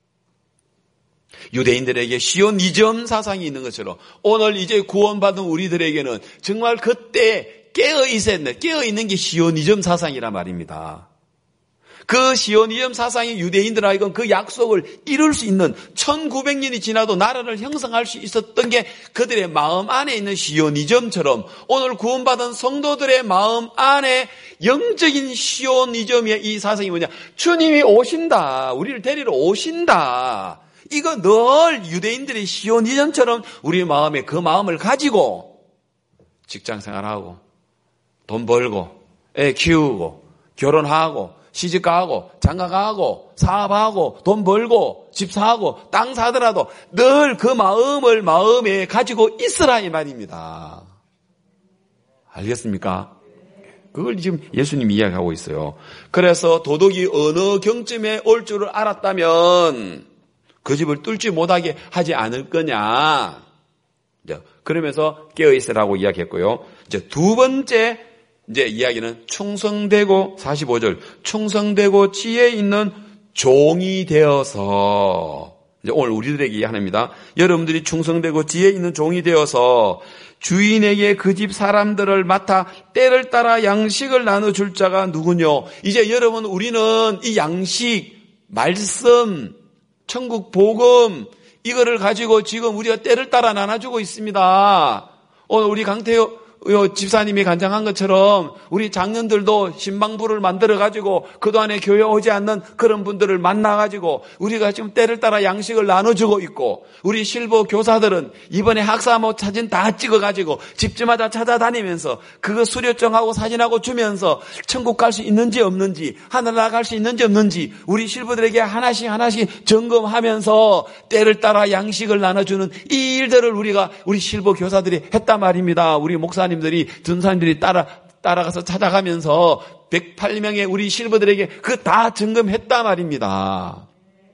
유대인들에게 시온이점 사상이 있는 것처럼 오늘 이제 구원받은 우리들에게는 정말 그때 깨어있는 게 시온이점 사상이란 말입니다. 그 시온이점 사상이 유대인들 하여금 그 약속을 이룰 수 있는 1900년이 지나도 나라를 형성할 수 있었던 게 그들의 마음 안에 있는 시온이점처럼 오늘 구원받은 성도들의 마음 안에 영적인 시온이점의 이 사상이 뭐냐? 주님이 오신다. 우리를 데리러 오신다. 이거 늘 유대인들의 시온이점처럼 우리 마음에 그 마음을 가지고 직장생활하고 돈 벌고 애 키우고 결혼하고 시집가고 장가가고 사업하고 돈 벌고 집 사고 땅 사더라도 늘 그 마음을 마음에 가지고 있으라 이 말입니다. 알겠습니까? 그걸 지금 예수님이 이야기하고 있어요. 그래서 도둑이 어느 경쯤에 올 줄을 알았다면 그 집을 뚫지 못하게 하지 않을 거냐. 그러면서 깨어있으라고 이야기했고요. 이제 두 번째 이야기는 충성되고 45절 충성되고 지혜 있는 종이 되어서 이제 오늘 우리들에게 이야기합니다. 여러분들이 충성되고 지혜 있는 종이 되어서 주인에게 그 집 사람들을 맡아 때를 따라 양식을 나눠줄 자가 누구뇨. 이제 여러분 우리는 이 양식, 말씀, 천국 복음 이거를 가지고 지금 우리가 때를 따라 나눠주고 있습니다. 오늘 우리 강태호 집사님이 간증한 것처럼 우리 장년들도 신방부를 만들어가지고 그동안에 교회 오지 않는 그런 분들을 만나가지고 우리가 지금 때를 따라 양식을 나눠주고 있고 우리 실버 교사들은 이번에 학사모 사진 다 찍어가지고 집집마다 찾아다니면서 그거 수료증하고 사진하고 주면서 천국 갈 수 있는지 없는지 하늘 나갈 수 있는지 없는지 우리 실버들에게 하나씩 점검하면서 때를 따라 양식을 나눠주는 이 일들을 우리 실버 교사들이 했단 말입니다. 우리 목사님들이 전사님들이 따라가서 찾아가면서 108명의 우리 실버들에게 그 다 점검했단 말입니다.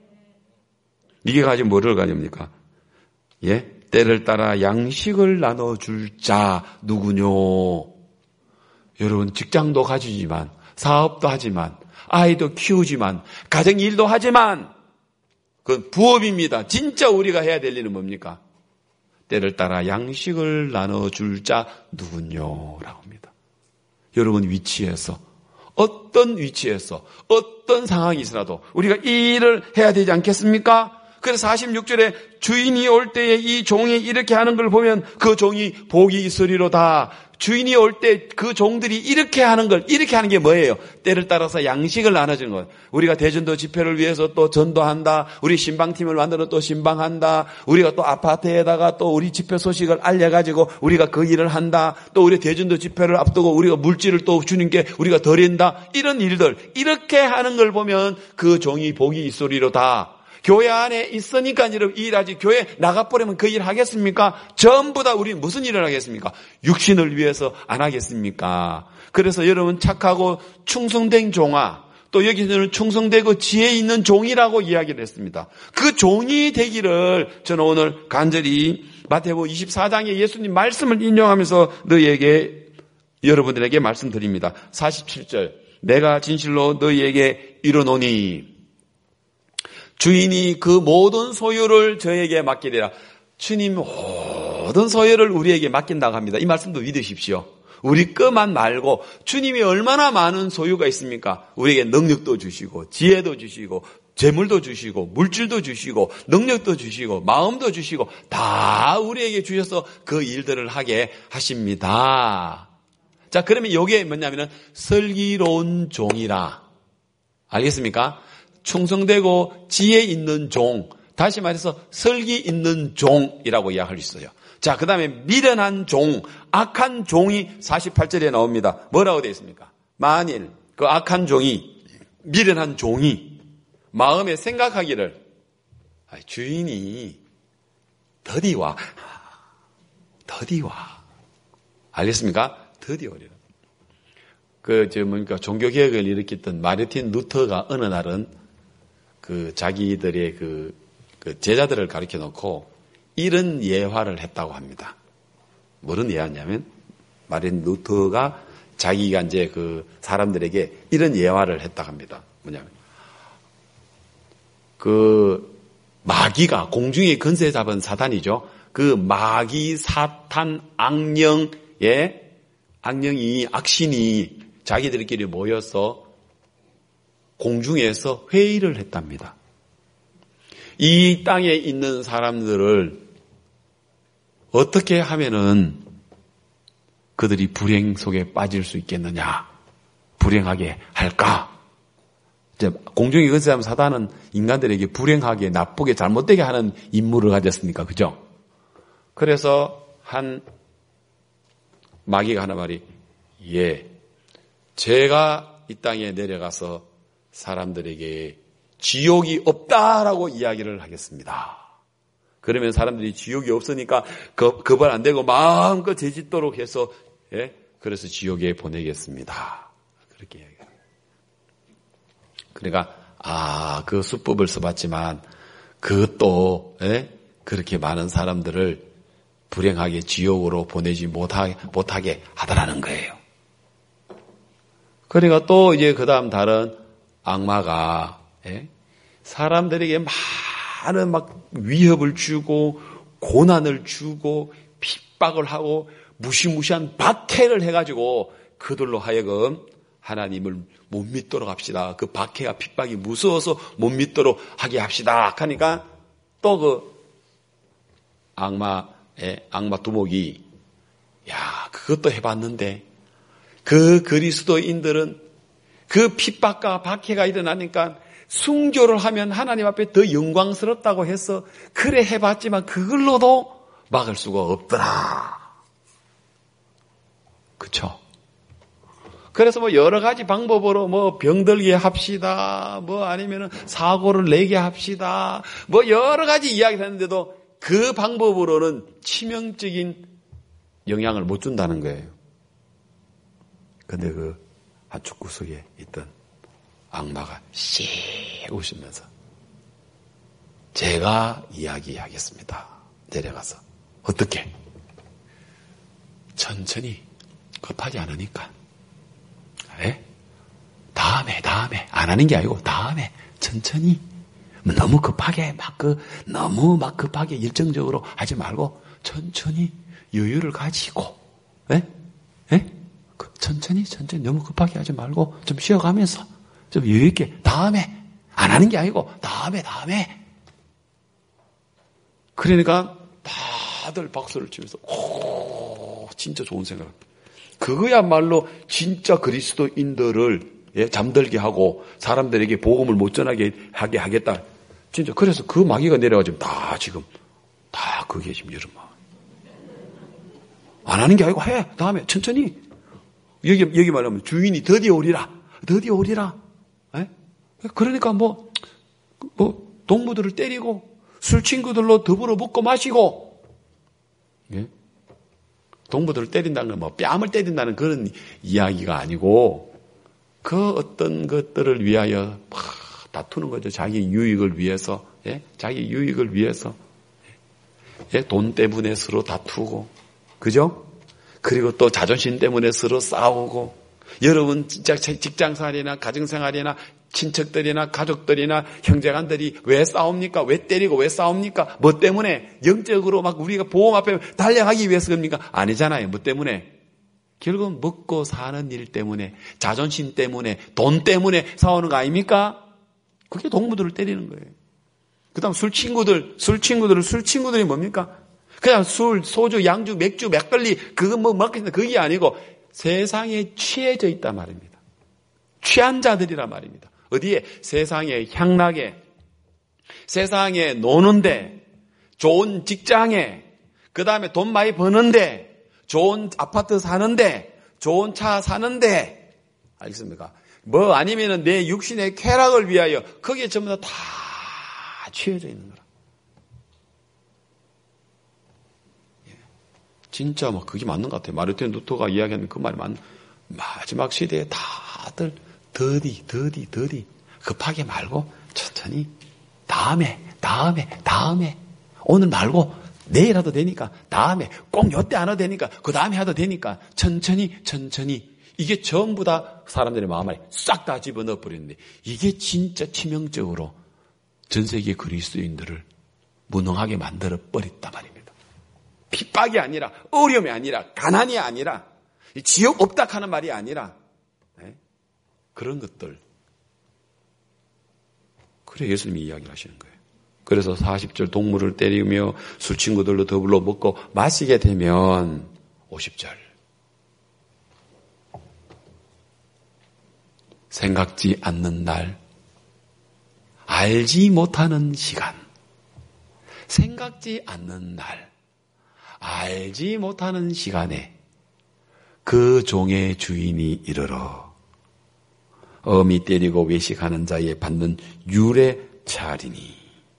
이게 가지고 뭐를 가집니까? 예? 때를 따라 양식을 나눠줄 자 누구뇨? 여러분 직장도 가지지만 사업도 하지만 아이도 키우지만 가정일도 하지만 그건 부업입니다. 진짜 우리가 해야 될 일은 뭡니까? 때를 따라 양식을 나눠줄 자 누군요? 라고 합니다. 여러분 위치에서 어떤 위치에서 어떤 상황이 있어도 우리가 이 일을 해야 되지 않겠습니까? 그래서 46절에 주인이 올 때에 이 종이 이렇게 하는 걸 보면 그 종이 복이 있으리로다. 주인이 올 때 그 종들이 이렇게 하는 게 뭐예요? 때를 따라서 양식을 나눠주는 거예요. 우리가 대전도 집회를 위해서 또 전도한다. 우리 신방팀을 만들어 또 신방한다. 우리가 또 아파트에다가 또 우리 집회 소식을 알려가지고 우리가 그 일을 한다. 또 우리 대전도 집회를 앞두고 우리가 물질을 또 주님께 우리가 드린다. 이런 일들 이렇게 하는 걸 보면 그 종이 복이 있으리로다. 교회 안에 있으니까 여러분 일하지, 교회 나가버리면 그 일 하겠습니까? 전부 다 우리 무슨 일을 하겠습니까? 육신을 위해서 안 하겠습니까? 그래서 여러분 착하고 충성된 종아, 또 여기서는 충성되고 지혜 있는 종이라고 이야기를 했습니다. 그 종이 되기를 저는 오늘 간절히 마태복음 24장의 예수님 말씀을 인용하면서 여러분들에게 말씀드립니다. 47절, 내가 진실로 너희에게 이르노니 주인이 그 모든 소유를 저에게 맡기리라. 주님 모든 소유를 우리에게 맡긴다고 합니다. 이 말씀도 믿으십시오. 우리 것만 말고 주님이 얼마나 많은 소유가 있습니까? 우리에게 능력도 주시고 지혜도 주시고 재물도 주시고 물질도 주시고 능력도 주시고 마음도 주시고 다 우리에게 주셔서 그 일들을 하게 하십니다. 자, 그러면 이게 뭐냐면은 슬기로운 종이라. 알겠습니까? 충성되고 지혜 있는 종. 다시 말해서 슬기 있는 종이라고 이야기할 수 있어요. 자, 그 다음에 미련한 종, 악한 종이 48절에 나옵니다. 뭐라고 되어 있습니까? 만일 그 악한 종이, 미련한 종이 마음에 생각하기를 주인이 더디 와. 알겠습니까? 더디 오리라. 종교개혁을 일으켰던 마르틴 루터가 어느 날은 자기들의 제자들을 가르쳐 놓고 이런 예화를 했다고 합니다. 무슨 예화냐면, 마르틴 루터가 자기가 이제 사람들에게 이런 예화를 했다고 합니다. 뭐냐면, 마귀가, 공중에 근세 잡은 사탄이죠. 그 마귀 사탄 악신이 자기들끼리 모여서 공중에서 회의를 했답니다. 이 땅에 있는 사람들을 어떻게 하면은 그들이 불행 속에 빠질 수 있겠느냐, 불행하게 할까? 이제 공중에 근세한 사단은 인간들에게 불행하게, 나쁘게, 잘못되게 하는 임무를 가졌으니까, 그죠? 그래서 마귀가 하는 말이, 제가 이 땅에 내려가서 사람들에게 지옥이 없다라고 이야기를 하겠습니다. 그러면 사람들이 지옥이 없으니까 거부 안 되고 마음껏 죄짓도록 해서, 그래서 지옥에 보내겠습니다. 그렇게 이야기해요. 그러니까 그 수법을 써봤지만 그것도 그렇게 많은 사람들을 불행하게 지옥으로 보내지 못하게 하더라는 거예요. 그러니까 또 이제 그 다음 다른 악마가 사람들에게 많은 위협을 주고 고난을 주고 핍박을 하고 무시무시한 박해를 해가지고 그들로 하여금 하나님을 못 믿도록 합시다. 그 박해가 핍박이 무서워서 못 믿도록 하게 합시다. 하니까 또 악마 두목이 그것도 해봤는데 그 그리스도인들은 그 핍박과 박해가 일어나니까 순교를 하면 하나님 앞에 더 영광스럽다고 해서 그래 해봤지만 그걸로도 막을 수가 없더라. 그쵸? 그래서 여러 가지 방법으로 병들게 합시다. 아니면은 사고를 내게 합시다. 여러 가지 이야기를 했는데도 그 방법으로는 치명적인 영향을 못 준다는 거예요. 근데 한쪽 구석에 있던 악마가 씩 웃으면서 제가 이야기하겠습니다. 내려가서 어떻게? 천천히, 급하지 않으니까. 다음에 안 하는 게 아니고 다음에 천천히, 너무 급하게 너무 급하게 일정적으로 하지 말고 천천히 여유를 가지고 천천히 너무 급하게 하지 말고 좀 쉬어가면서 좀 여유 있게 다음에, 안 하는 게 아니고 다음에. 그러니까 다들 박수를 치면서 진짜 좋은 생각입니다. 그거야말로 진짜 그리스도인들을 잠들게 하고 사람들에게 복음을 못 전하게 하게 하겠다. 진짜 그래서 그 마귀가 내려가지고 지금 그게 지금 여러분 안 하는 게 아니고 해. 다음에 천천히. 여기 말하면 주인이 더디 오리라. 그러니까 동무들을 때리고 술 친구들로 더불어 먹고 마시고, 예? 동무들을 때린다는 건 뭐 뺨을 때린다는 그런 이야기가 아니고 그 어떤 것들을 위하여 막 다투는 거죠. 자기 유익을 위해서, 예? 자기 유익을 위해서, 예? 돈 때문에 서로 다투고, 그죠? 그리고 또 자존심 때문에 서로 싸우고, 여러분 진짜 직장생활이나 가정생활이나 친척들이나 가족들이나 형제간들이 왜 싸웁니까? 왜 때리고 왜 싸웁니까? 뭐 때문에? 영적으로 막 우리가 보험 앞에 달려가기 위해서입니까? 아니잖아요. 뭐 때문에? 결국은 먹고 사는 일 때문에, 자존심 때문에, 돈 때문에 싸우는 거 아닙니까? 그게 동무들을 때리는 거예요. 그 다음 술 친구들이 뭡니까? 그냥 술, 소주, 양주, 맥주, 막걸리, 그거 뭐 먹겠다. 그게 아니고 세상에 취해져 있단 말입니다. 취한 자들이란 말입니다. 어디에? 세상에 향락에, 세상에 노는데, 좋은 직장에, 그 다음에 돈 많이 버는데, 좋은 아파트 사는데, 좋은 차 사는데, 알겠습니까? 뭐 아니면은 내 육신의 쾌락을 위하여 거기에 전부 다 취해져 있는 거라. 진짜 뭐 그게 맞는 것 같아요. 마르틴 루터가 이야기하는 그 말이 맞는. 마지막 시대에 다들 더디 급하게 말고 천천히 다음에 오늘 말고 내일 해도 되니까 다음에 꼭 요때 안 해도 되니까 그 다음에 해도 되니까 천천히 이게 전부 다 사람들의 마음 안에 싹 다 집어넣어 버리는데 이게 진짜 치명적으로 전 세계 그리스도인들을 무능하게 만들어 버렸단 말입니다. 핍박이 아니라 어려움이 아니라 가난이 아니라 지옥 없다 하는 말이 아니라 그런 것들. 그래 예수님이 이야기를 하시는 거예요. 그래서 40절 동물을 때리며 술 친구들로 더불어 먹고 마시게 되면 50절 생각지 않는 날, 알지 못하는 시간, 생각지 않는 날, 알지 못하는 시간에 그 종의 주인이 이르러 어미 때리고 외식하는 자에 받는 유례 차리니.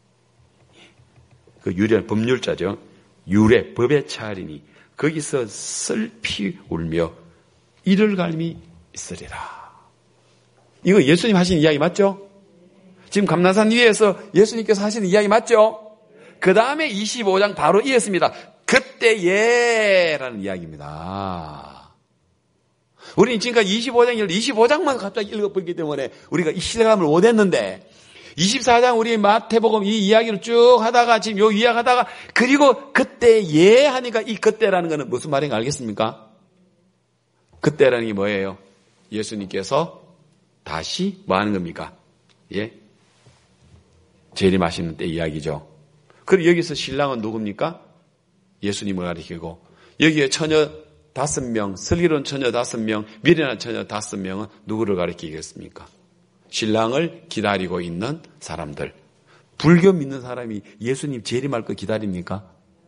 그 유례 법률자죠. 유례 법의 차리니 거기서 슬피 울며 이를 갈미 있으리라. 이거 예수님 하신 이야기 맞죠? 지금 감난산 위에서 예수님께서 하시는 이야기 맞죠? 그 다음에 25장 바로 이었습니다. 그때예라는 이야기입니다. 우리는 지금까지 25장만 갑자기 읽어보기 때문에 우리가 이 실감을 못했는데 24장 우리 마태복음 이 이야기를 쭉 하다가 지금 요 이야기하다가 그리고 그때예 하니까 이 그때라는 거는 무슨 말인가 알겠습니까? 그때라는 게 뭐예요? 예수님께서 다시 뭐 하는 겁니까? 예? 재림하시는 때 이야기죠. 그리고 여기서 신랑은 누굽니까? 예수님을 가리키고 여기에 처녀 5명, 슬기로운 처녀 5명, 미련한 처녀 5명은 누구를 가리키겠습니까? 신랑을 기다리고 있는 사람들. 불교 믿는 사람이 예수님 재림할 거 기다립니까?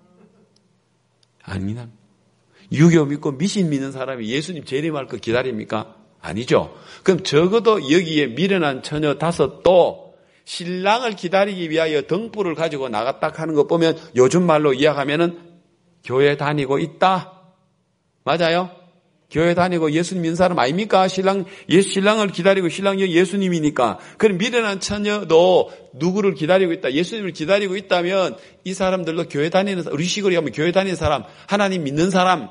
아닙니다. 유교 믿고 미신 믿는 사람이 예수님 재림할 거 기다립니까? 아니죠. 그럼 적어도 여기에 미련한 처녀 5도 신랑을 기다리기 위하여 등불을 가지고 나갔다 하는 거 보면 요즘 말로 이야기하면은 교회 다니고 있다. 맞아요? 교회 다니고 예수님 믿는 사람 아닙니까? 신랑을 기다리고 신랑이 예수님이니까. 그럼 미련한 처녀도 누구를 기다리고 있다? 예수님을 기다리고 있다면 이 사람들도 교회 다니는 사람, 우리 시골에 가면 교회 다니는 사람, 하나님 믿는 사람.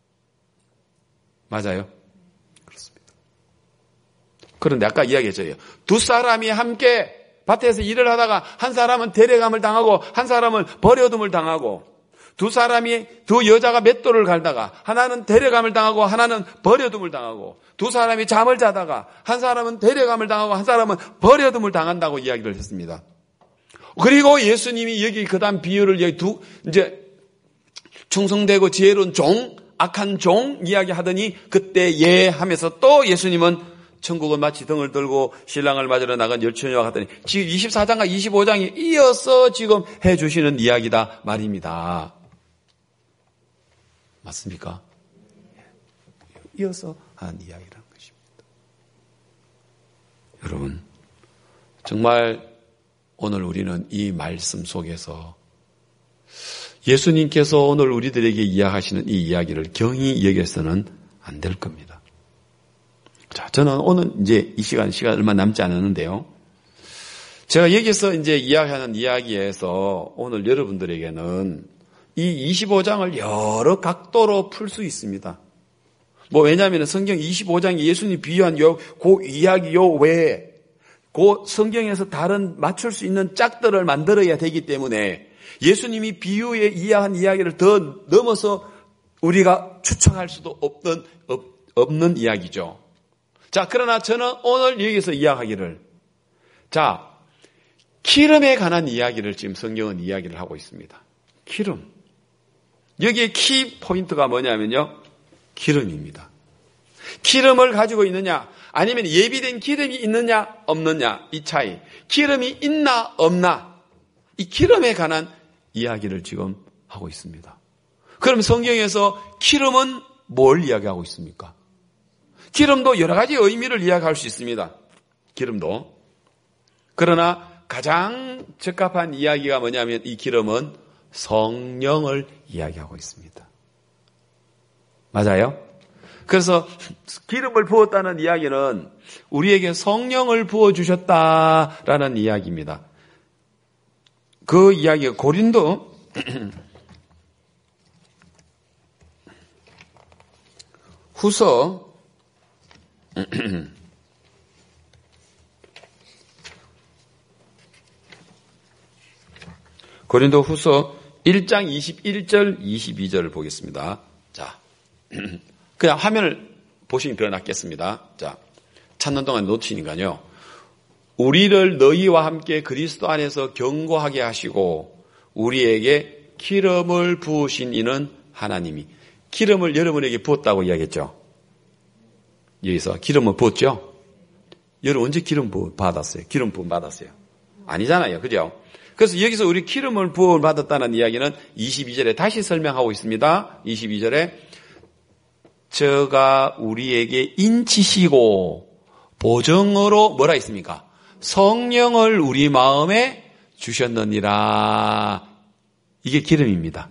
맞아요? 그렇습니다. 그런데 아까 이야기했잖아요. 두 사람이 함께 밭에서 일을 하다가 한 사람은 데려감을 당하고 한 사람은 버려둠을 당하고 두 여자가 맷돌을 갈다가 하나는 데려감을 당하고 하나는 버려둠을 당하고 두 사람이 잠을 자다가 한 사람은 데려감을 당하고 한 사람은 버려둠을 당한다고 이야기를 했습니다. 그리고 예수님이 여기 그다음 비유를 여기 이제 충성되고 지혜로운 종, 악한 종 이야기 하더니 그때 예 하면서 또 예수님은 천국은 마치 등을 들고 신랑을 맞으러 나간 열처녀와 같더니 지금 24장과 25장이 이어서 지금 해주시는 이야기다 말입니다. 맞습니까? 이어서 한 이야기라는 것입니다. 여러분, 정말 오늘 우리는 이 말씀 속에서 예수님께서 오늘 우리들에게 이야기하시는 이 이야기를 경히 여겨서는 안 될 겁니다. 자, 저는 오늘 이제 이 시간 얼마 남지 않았는데요. 제가 여기서 이제 이야기하는 이야기에서 오늘 여러분들에게는 이 25장을 여러 각도로 풀 수 있습니다. 왜냐하면 성경 25장이 예수님 비유한 그 이야기 외에 그 성경에서 다른 맞출 수 있는 짝들을 만들어야 되기 때문에 예수님이 비유에 이야기한 이야기를 더 넘어서 우리가 추측할 수도 없는 이야기죠. 자, 그러나 저는 오늘 여기서 이야기하기를, 자, 기름에 관한 이야기를 지금 성경은 이야기를 하고 있습니다. 기름. 여기에 키 포인트가 뭐냐면요, 기름입니다. 기름을 가지고 있느냐, 아니면 예비된 기름이 있느냐, 없느냐, 이 차이. 기름이 있나, 없나, 이 기름에 관한 이야기를 지금 하고 있습니다. 그럼 성경에서 기름은 뭘 이야기하고 있습니까? 기름도 여러 가지 의미를 이야기할 수 있습니다. 기름도. 그러나 가장 적합한 이야기가 뭐냐면 이 기름은 성령을 이야기하고 있습니다. 맞아요? 그래서 기름을 부었다는 이야기는 우리에게 성령을 부어주셨다라는 이야기입니다. 그 이야기가 고린도 후서 고린도 후서 1장 21절 22절을 보겠습니다. 자, 그냥 화면을 보시면 더 낫겠습니다. 자, 찾는 동안 놓치니까요. 우리를 너희와 함께 그리스도 안에서 견고하게 하시고 우리에게 기름을 부으신 이는 하나님이. 기름을 여러분에게 부었다고 이야기했죠. 여기서 기름을 부었죠. 여러분 언제 기름 부어 받았어요? 기름 부어 받았어요? 아니잖아요. 그죠? 그래서 여기서 우리 기름을 부어 받았다는 이야기는 22절에 다시 설명하고 있습니다. 22절에 저가 우리에게 인치시고 보정으로 뭐라 있습니까? 성령을 우리 마음에 주셨느니라. 이게 기름입니다.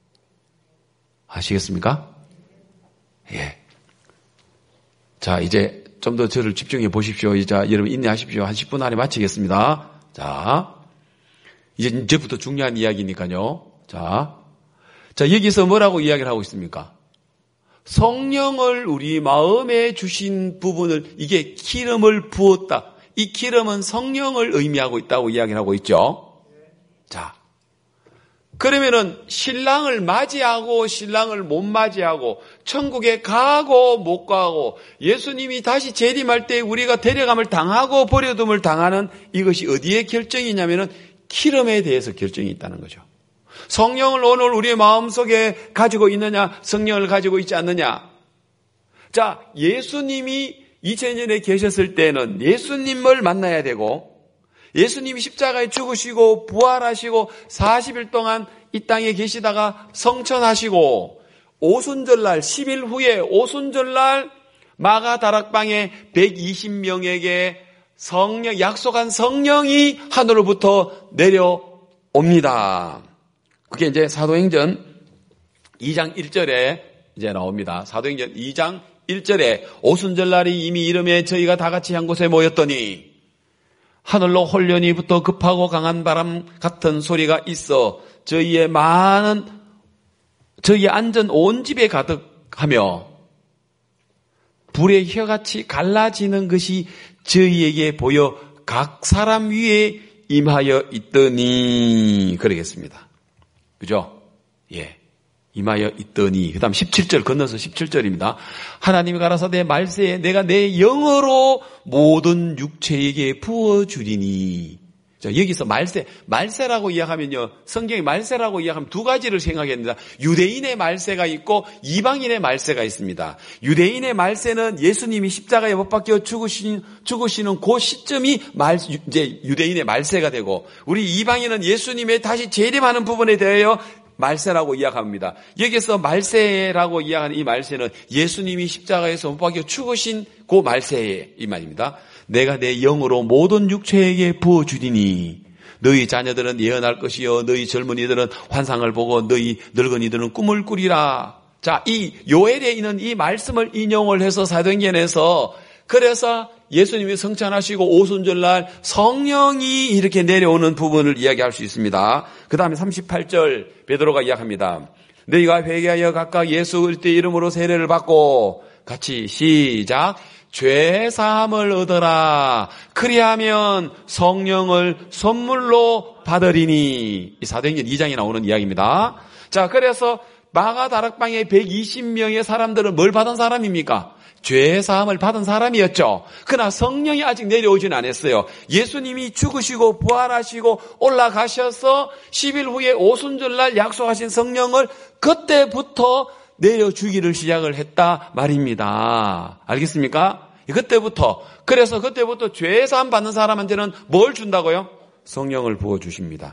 아시겠습니까? 예. 자, 이제 좀 더 저를 집중해 보십시오. 자, 여러분 인내하십시오. 한 10분 안에 마치겠습니다. 자, 이제부터 중요한 이야기니까요. 자, 여기서 뭐라고 이야기를 하고 있습니까? 성령을 우리 마음에 주신 부분을, 이게 기름을 부었다. 이 기름은 성령을 의미하고 있다고 이야기를 하고 있죠. 자, 그러면은 신랑을 맞이하고 신랑을 못 맞이하고 천국에 가고 못 가고 예수님이 다시 재림할 때 우리가 데려감을 당하고 버려둠을 당하는 이것이 어디에 결정이 있냐면은 기름에 대해서 결정이 있다는 거죠. 성령을 오늘 우리의 마음속에 가지고 있느냐, 성령을 가지고 있지 않느냐. 자, 예수님이 2000년에 계셨을 때는 예수님을 만나야 되고 예수님이 십자가에 죽으시고 부활하시고 40일 동안 이 땅에 계시다가 성천하시고 오순절날 10일 후에 오순절날 마가다락방에 120명에게 성령, 약속한 성령이 하늘로부터 내려옵니다. 그게 이제 사도행전 2장 1절에 이제 나옵니다. 사도행전 2장 1절에 오순절날이 이미 이름에 저희가 다 같이 한 곳에 모였더니 하늘로 홀련히부터 급하고 강한 바람 같은 소리가 있어 저희의 안전 온 집에 가득하며 불의 혀같이 갈라지는 것이 저희에게 보여 각 사람 위에 임하여 있더니 그러겠습니다. 그죠? 예. 임하여 있더니 그 다음 17절 건너서 17절입니다. 하나님이 가라사대 말세에 내가 내 영으로 모든 육체에게 부어주리니. 자, 여기서 말세라고 이야기하면요, 성경이 말세라고 이야기하면 두 가지를 생각합니다. 유대인의 말세가 있고 이방인의 말세가 있습니다. 유대인의 말세는 예수님이 십자가에 못 박혀 죽으시는 그 시점이 이제 유대인의 말세가 되고, 우리 이방인은 예수님의 다시 재림하는 부분에 대하여 말세라고 이야기합니다. 여기서 말세라고 이야기하는 이 말세는 예수님이 십자가에서 못 박혀 죽으신 그 말세의 이 말입니다. 내가 내 영으로 모든 육체에게 부어주리니. 너희 자녀들은 예언할 것이요 너희 젊은이들은 환상을 보고 너희 늙은이들은 꿈을 꾸리라. 자, 이 요엘에 있는 이 말씀을 인용을 해서 사도행전에서 그래서 예수님이 성찬하시고 오순절날 성령이 이렇게 내려오는 부분을 이야기할 수 있습니다. 그 다음에 38절 베드로가 이야기합니다. 너희가 회개하여 각각 예수 그리스도의 이름으로 세례를 받고 같이 시작. 죄 사함을 얻어라. 그리하면 성령을 선물로 받으리니. 이 사도행전 2장에 나오는 이야기입니다. 자, 그래서 마가다락방에 120명의 사람들은 뭘 받은 사람입니까? 죄 사함을 받은 사람이었죠. 그러나 성령이 아직 내려오진 않았어요. 예수님이 죽으시고 부활하시고 올라가셔서 10일 후에 오순절날 약속하신 성령을 그때부터 내려주기를 시작을 했다 말입니다. 알겠습니까? 그때부터. 그래서 그때부터 죄 사함 받는 사람한테는 뭘 준다고요? 성령을 부어주십니다.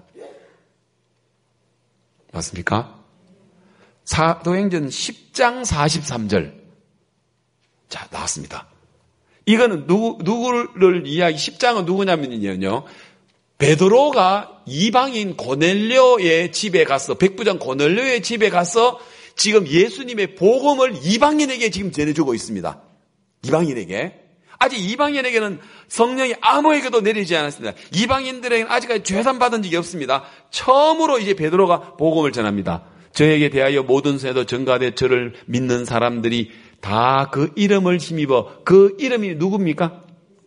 맞습니까? 사도행전 10장 43절. 자, 나왔습니다. 이거는 누구를 이야기, 10장은 누구냐면요. 베드로가 이방인 고넬료의 집에 가서, 백부장 고넬료의 집에 가서 지금 예수님의 복음을 이방인에게 지금 전해주고 있습니다. 이방인에게. 아직 이방인에게는 성령이 아무에게도 내리지 않았습니다. 이방인들에게는 아직까지 죄산 받은 적이 없습니다. 처음으로 이제 베드로가 복음을 전합니다. 저에게 대하여 모든 세도 전가되 저를 믿는 사람들이 다 그 이름을 힘입어. 그 이름이 누굽니까?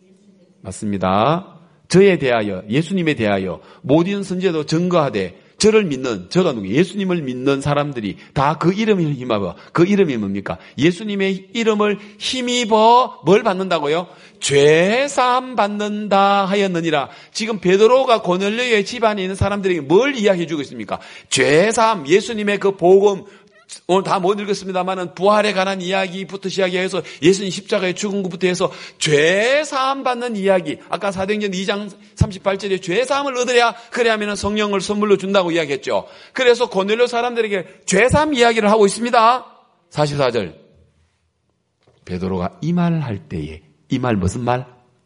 맞습니다. 저에 대하여, 예수님에 대하여 모든 선지자도 전가하되 저를 믿는, 저가 누구? 예수님을 믿는 사람들이 다 그 이름을 힘입어. 그 이름이 뭡니까? 예수님의 이름을 힘입어 뭘 받는다고요? 죄사함 받는다 하였느니라. 지금 베드로가 고넬료의 집안에 있는 사람들에게 뭘 이야기해 주고 있습니까? 죄사함, 예수님의 그 복음, 오늘 다 못 읽었습니다만은 부활에 관한 이야기부터 시작해서 예수님 십자가에 죽은 것부터 해서 죄 사함 받는 이야기. 아까 사도행전 2장 38절에 죄 사함을 얻으랴 그래야면 성령을 선물로 준다고 이야기했죠. 그래서 고넬료 사람들에게 죄 사함 이야기를 하고 있습니다. 44절. 베드로가 이 말을 할 때에 이 말 무슨 말?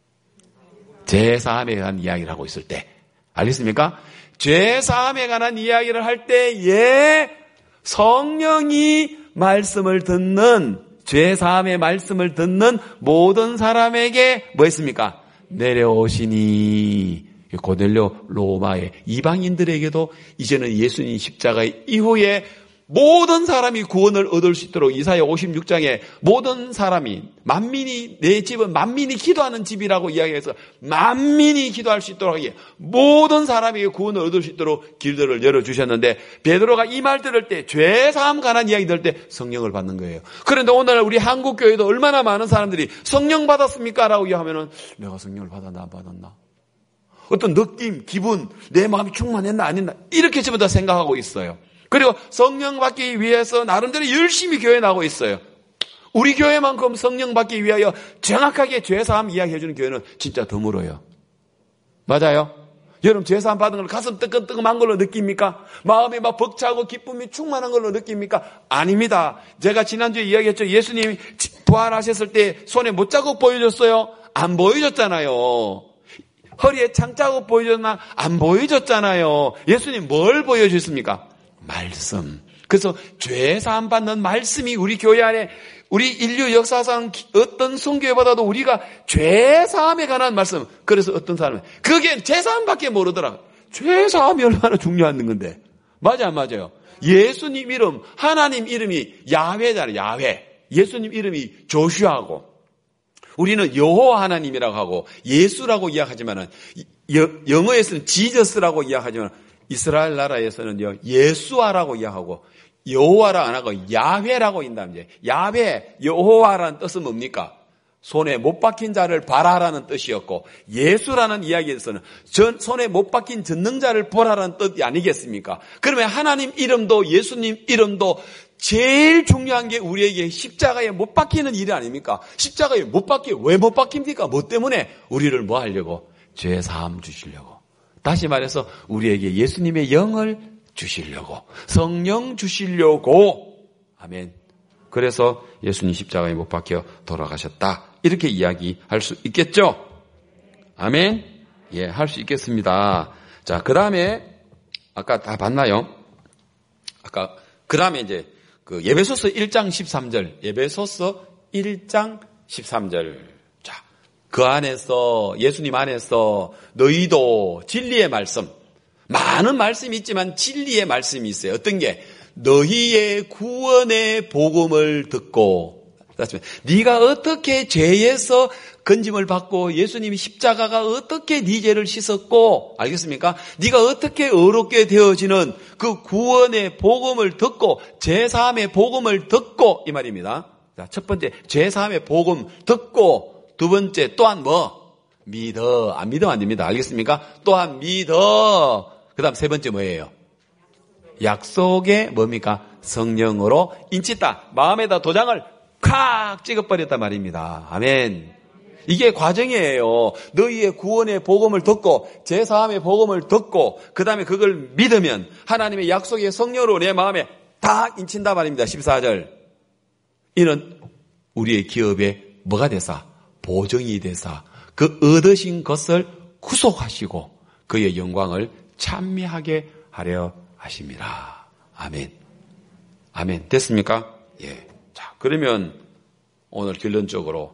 죄 사함에 관한 이야기를 하고 있을 때. 알겠습니까? 죄 사함에 관한 이야기를 할 때에 성령이 말씀을 듣는, 죄사함의 말씀을 듣는 모든 사람에게 뭐 했습니까? 내려오시니. 고넬료 로마의 이방인들에게도 이제는 예수님 십자가 이후에 모든 사람이 구원을 얻을 수 있도록 이사야 56장에 모든 사람이, 만민이, 내 집은 만민이 기도하는 집이라고 이야기해서 만민이 기도할 수 있도록 하기에 모든 사람에게 구원을 얻을 수 있도록 길들을 열어주셨는데 베드로가 이 말 들을 때, 죄사함 관한 이야기 들을 때 성령을 받는 거예요. 그런데 오늘 우리 한국교회도 얼마나 많은 사람들이 성령 받았습니까? 라고 이야기하면 내가 성령을 받았나 안 받았나? 어떤 느낌, 기분, 내 마음이 충만했나 안 했나? 이렇게 전부 다 생각하고 있어요. 그리고 성령 받기 위해서 나름대로 열심히 교회 나오고 있어요. 우리 교회만큼 성령 받기 위하여 정확하게 죄사함 이야기해주는 교회는 진짜 드물어요. 맞아요? 여러분 죄사함 받은 걸 가슴 뜨끈뜨끈한 걸로 느낍니까? 마음에 막 벅차고 기쁨이 충만한 걸로 느낍니까? 아닙니다. 제가 지난주에 이야기했죠. 예수님이 부활하셨을 때 손에 못자국 보여줬어요? 안 보여줬잖아요. 허리에 창자국 보여줬나? 안 보여줬잖아요. 예수님 뭘 보여주셨습니까? 말씀. 그래서 죄사함 받는 말씀이 우리 교회 안에, 우리 인류 역사상 어떤 선교회보다도 우리가 죄사함에 관한 말씀. 그래서 어떤 사람은 그게 죄사함밖에 모르더라. 죄사함이 얼마나 중요한 건데. 맞아 안 맞아요? 예수님 이름, 하나님 이름이 야훼잖아요. 야훼. 예수님 이름이 조슈아고 우리는 여호와 하나님이라고 하고 예수라고 이야기하지만은 영어에서는 지저스라고 이야기하지만 이스라엘 나라에서는요, 예수아라고 이야기하고, 여호와라 안 하고, 야훼라고 인다면, 야훼, 여호와라는 뜻은 뭡니까? 손에 못 박힌 자를 바라라는 뜻이었고, 예수라는 이야기에서는 손에 못 박힌 전능자를 보라라는 뜻이 아니겠습니까? 그러면 하나님 이름도 예수님 이름도 제일 중요한 게 우리에게 십자가에 못 박히는 일이 아닙니까? 십자가에 못 박히, 왜 못 박힙니까? 뭐 때문에? 우리를 뭐 하려고? 죄 사함 주시려고. 다시 말해서 우리에게 예수님의 영을 주시려고, 성령 주시려고. 아멘. 그래서 예수님 십자가에 못 박혀 돌아가셨다. 이렇게 이야기할 수 있겠죠? 아멘. 예, 할 수 있겠습니다. 자, 그 다음에, 아까 다 봤나요? 그 다음에 이제, 예배소서 1장 13절. 예배소서 1장 13절. 자, 그 안에서, 예수님 안에서 너희도 진리의 말씀, 많은 말씀이 있지만 진리의 말씀이 있어요. 어떤 게? 너희의 구원의 복음을 듣고, 네가 어떻게 죄에서 건짐을 받고 예수님이 십자가가 어떻게 네 죄를 씻었고, 알겠습니까? 네가 어떻게 의롭게 되어지는 그 구원의 복음을 듣고, 죄사함의 복음을 듣고, 이 말입니다. 자, 첫 번째 죄사함의 복음 듣고, 두 번째 또한 뭐? 믿어. 안 믿으면 안 됩니다. 알겠습니까? 또한 믿어. 그 다음 세 번째 뭐예요? 약속의 뭡니까? 성령으로 인치다. 마음에다 도장을 콱 찍어버렸단 말입니다. 아멘. 이게 과정이에요. 너희의 구원의 복음을 듣고 제사함의 복음을 듣고 그 다음에 그걸 믿으면 하나님의 약속의 성령으로 내 마음에 다 인친다 말입니다. 14절. 이는 우리의 기업에 뭐가 되사? 보정이 되사 그 얻으신 것을 구속하시고 그의 영광을 찬미하게 하려 하심이라. 아멘. 아멘. 됐습니까? 예. 자, 그러면 오늘 결론적으로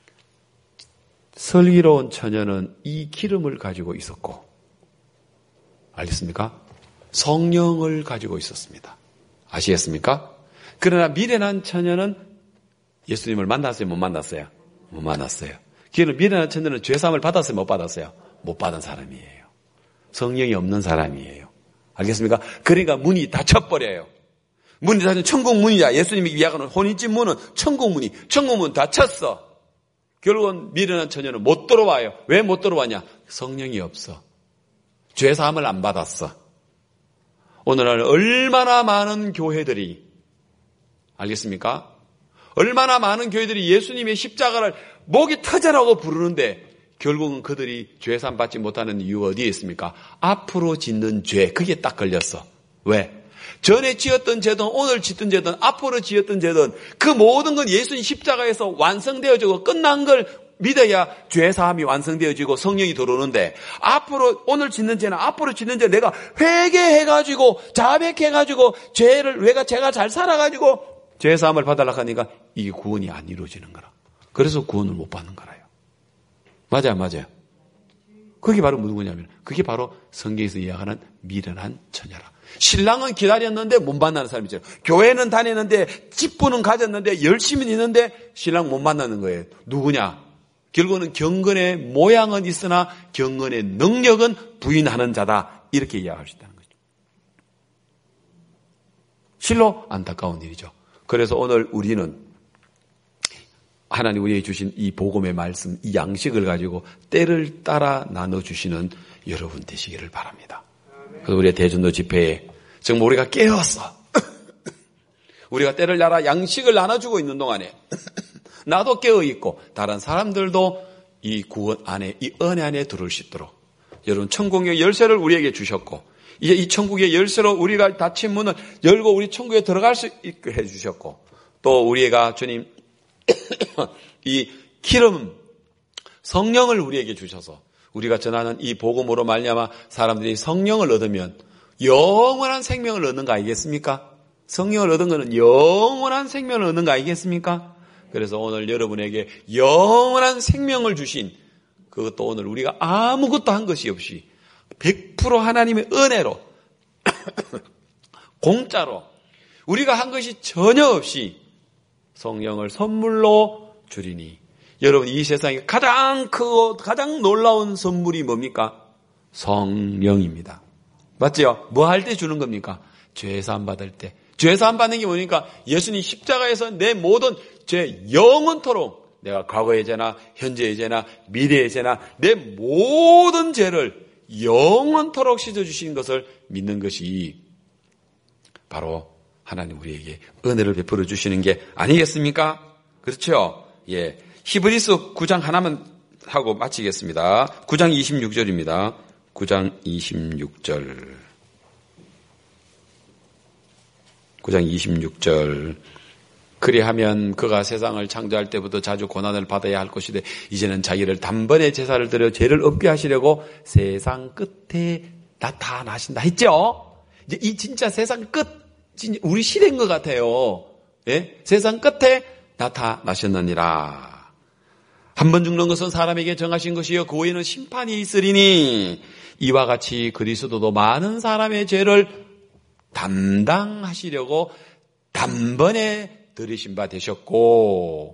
슬기로운 처녀는 이 기름을 가지고 있었고, 알겠습니까? 성령을 가지고 있었습니다. 아시겠습니까? 그러나 미련한 처녀는 예수님을 만났어요? 못 만났어요? 못 만났어요. 그러나 미련한 처녀는 죄사함을 받았어요? 못 받았어요? 못 받은 사람이에요. 성령이 없는 사람이에요. 알겠습니까? 그러니까 문이 닫혀버려요. 문이 닫힌 천국 문이야. 예수님이 이야기하는 혼인집 문은 천국 문이. 천국 문 닫혔어. 결국은 미련한 처녀는 못 들어와요. 왜 못 들어왔냐? 성령이 없어. 죄사함을 안 받았어. 오늘날 얼마나 많은 교회들이, 알겠습니까? 얼마나 많은 교회들이 예수님의 십자가를 목이 터져라고 부르는데 결국은 그들이 죄사함 받지 못하는 이유가 어디에 있습니까? 앞으로 짓는 죄, 그게 딱 걸렸어. 왜? 전에 지었던 죄든 오늘 짓던 죄든 앞으로 지었던 죄든 그 모든 건 예수님 십자가에서 완성되어지고 끝난 걸 믿어야 죄사함이 완성되어지고 성령이 들어오는데, 앞으로 오늘 짓는 죄나 앞으로 짓는 죄 내가 회개해가지고 자백해가지고 제가 잘 살아가지고 죄사함을 받으려고 하니까 이게 구원이 안 이루어지는 거라. 그래서 구원을 못 받는 거라요. 맞아요. 그게 바로 누구냐면 그게 바로 성경에서 이야기하는 미련한 처녀라. 신랑은 기다렸는데 못 만나는 사람이죠. 교회는 다녔는데 직분은 가졌는데 열심히 있는데 신랑 못 만나는 거예요. 누구냐? 결국은 경건의 모양은 있으나 경건의 능력은 부인하는 자다. 이렇게 이야기할 수 있다는 거죠. 실로 안타까운 일이죠. 그래서 오늘 우리는 하나님 우리에게 주신 이 복음의 말씀, 이 양식을 가지고 때를 따라 나눠주시는 여러분 되시기를 바랍니다. 그래서 우리의 대전도 집회에 정말 우리가 깨었어. 우리가 때를 따라 양식을 나눠주고 있는 동안에 나도 깨어있고 다른 사람들도 이 구원 안에, 이 은혜 안에 들어올 수 있도록 여러분 천국의 열쇠를 우리에게 주셨고 이제 이 천국의 열쇠로 우리가 닫힌 문을 열고 우리 천국에 들어갈 수 있게 해주셨고 또 우리가 주님 이 기름 성령을 우리에게 주셔서 우리가 전하는 이 복음으로 말미암아 사람들이 성령을 얻으면 영원한 생명을 얻는 거 아니겠습니까? 성령을 얻은 것은 영원한 생명을 얻는 거 아니겠습니까? 그래서 오늘 여러분에게 영원한 생명을 주신 그것도 오늘 우리가 아무것도 한 것이 없이 100% 하나님의 은혜로 공짜로 우리가 한 것이 전혀 없이 성령을 선물로 주리니 여러분 이 세상에 가장 크고 가장 놀라운 선물이 뭡니까? 성령입니다. 맞죠? 뭐 할 때 주는 겁니까? 죄사함 받을 때. 죄사함 받는 게 뭐니까 예수님 십자가에서 내 모든 죄 영원토록 내가 과거의 죄나 현재의 죄나 미래의 죄나 내 모든 죄를 영원토록 씻어주신 것을 믿는 것이 바로 하나님 우리에게 은혜를 베풀어 주시는 게 아니겠습니까? 그렇죠? 예. 히브리서 9장 하나만 하고 마치겠습니다. 9장 26절입니다. 9장 26절. 9장 26절. 그리하면 그가 세상을 창조할 때부터 자주 고난을 받아야 할 것이되 이제는 자기를 단번에 제사를 드려 죄를 없게 하시려고 세상 끝에 나타나신다 했죠? 이제 이 진짜 세상 끝, 우리 시대인 것 같아요. 예? 세상 끝에 나타나셨느니라. 한 번 죽는 것은 사람에게 정하신 것이요 그 후에는 심판이 있으리니 이와 같이 그리스도도 많은 사람의 죄를 담당하시려고 단번에 들이신 바 되셨고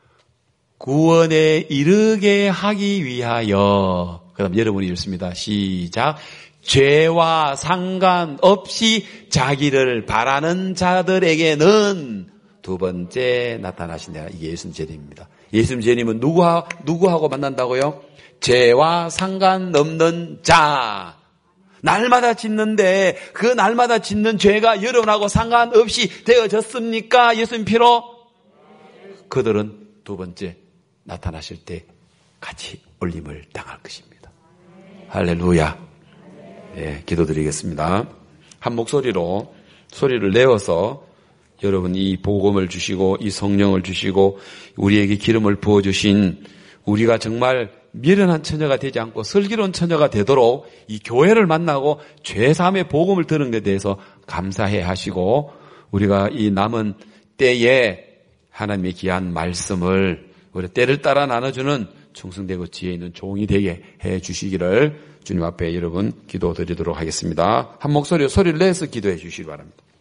구원에 이르게 하기 위하여 그 다음 여러분이 읽습니다. 시작. 죄와 상관없이 자기를 바라는 자들에게는 두 번째 나타나신다. 이게 예수님 재림입니다. 예수님 재림은 누구하고 만난다고요? 죄와 상관없는 자. 날마다 짓는데 그 날마다 짓는 죄가 여러분하고 상관없이 되어졌습니까? 예수님 피로? 그들은 두 번째 나타나실 때 같이 올림을 당할 것입니다. 할렐루야. 네, 기도드리겠습니다. 한 목소리로 소리를 내어서 여러분 이 복음을 주시고 이 성령을 주시고 우리에게 기름을 부어주신 우리가 정말 미련한 처녀가 되지 않고 슬기로운 처녀가 되도록 이 교회를 만나고 죄사함의 복음을 들은 데 대해서 감사해 하시고 우리가 이 남은 때에 하나님의 귀한 말씀을 우리 때를 따라 나눠주는 충성되고 지혜 있는 종이 되게 해 주시기를 주님 앞에 여러분 기도드리도록 하겠습니다. 한 목소리로 소리를 내서 기도해 주시기 바랍니다.